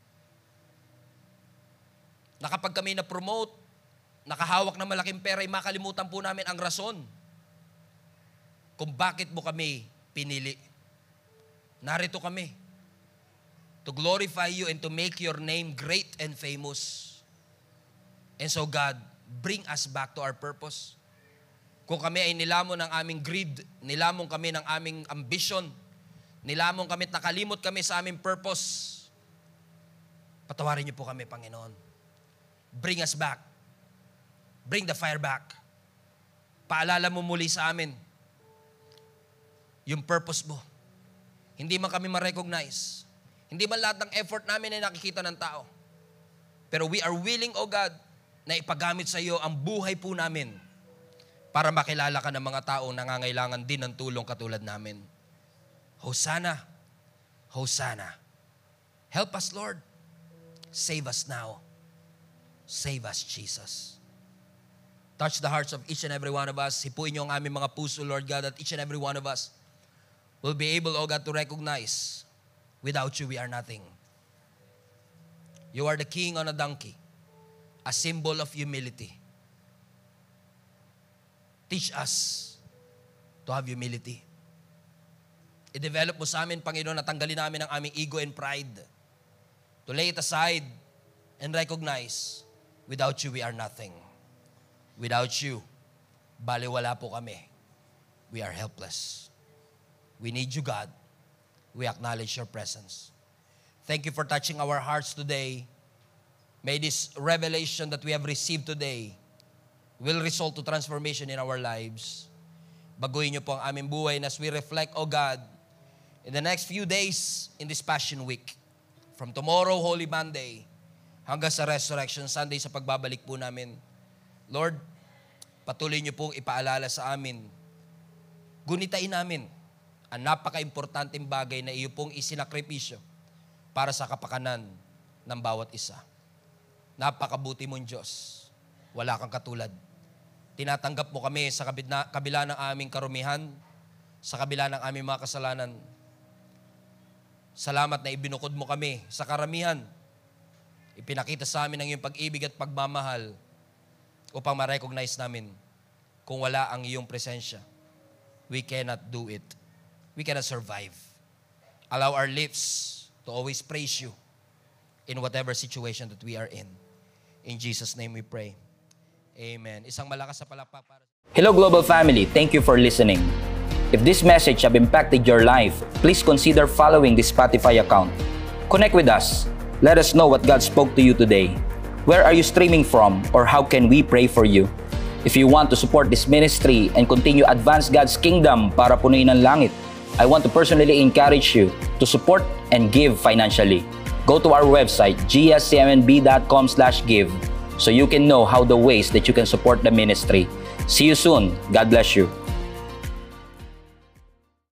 Na kapag kami na-promote, nakahawak ng malaking pera, ay makalimutan po namin ang rason kung bakit mo kami pinili. Narito kami to glorify you and to make your name great and famous. And so God, bring us back to our purpose. Kung kami ay nilamon ng aming greed, nilamon kami ng aming ambition, nilamon kami at nakalimot kami sa aming purpose, patawarin niyo po kami, Panginoon. Bring us back. Bring the fire back. Paalala mo muli sa amin yung purpose mo. Hindi man kami ma-recognize. Hindi man lahat ng effort namin ay nakikita ng tao. Pero we are willing, O God, na ipagamit sa iyo ang buhay po namin para makilala ka ng mga taong nangangailangan din ng tulong katulad namin. Hosanna! Hosanna! Help us, Lord. Save us now. Save us, Jesus. Touch the hearts of each and every one of us. Hipuin niyo ang aming mga puso, Lord God, that each and every one of us will be able, O God, to recognize without you we are nothing. You are the king on a donkey, a symbol of humility. Teach us to have humility. I-develop mo sa amin, Panginoon, na tanggalin namin ang aming ego and pride. To lay it aside and recognize, without you, we are nothing. Without you, baliwala po kami. We are helpless. We need you, God. We acknowledge your presence. Thank you for touching our hearts today. May this revelation that we have received today will result to transformation in our lives. Baguhin niyo po ang aming buhay as we reflect, O God, in the next few days in this Passion Week. From tomorrow, Holy Monday, hanggang sa Resurrection Sunday sa pagbabalik po namin. Lord, patuloy niyo pong ipaalala sa amin. Gunitain namin ang napaka-importanteng bagay na iyo pong isinakripisyo para sa kapakanan ng bawat isa. Napakabuti mong Diyos. Wala kang katulad. Tinatanggap mo kami sa kabila ng aming karumihan, sa kabila ng aming mga kasalanan. Salamat na ibinukod mo kami sa karamihan. Ipinakita sa amin ang iyong pag-ibig at pagmamahal upang ma-recognize namin kung wala ang iyong presensya. We cannot do it. We cannot survive. Allow our lips to always praise you in whatever situation that we are in. In Jesus' name we pray. Amen. Isang malakas sa palakpak para... Hello Global Family, thank you for listening. If this message have impacted your life, please consider following this Spotify account. Connect with us. Let us know what God spoke to you today. Where are you streaming from, or how can we pray for you? If you want to support this ministry and continue advance God's kingdom para punuin ang langit, I want to personally encourage you to support and give financially. Go to our website, gscmnb.com/give, so you can know how the ways that you can support the ministry. See you soon. God bless you.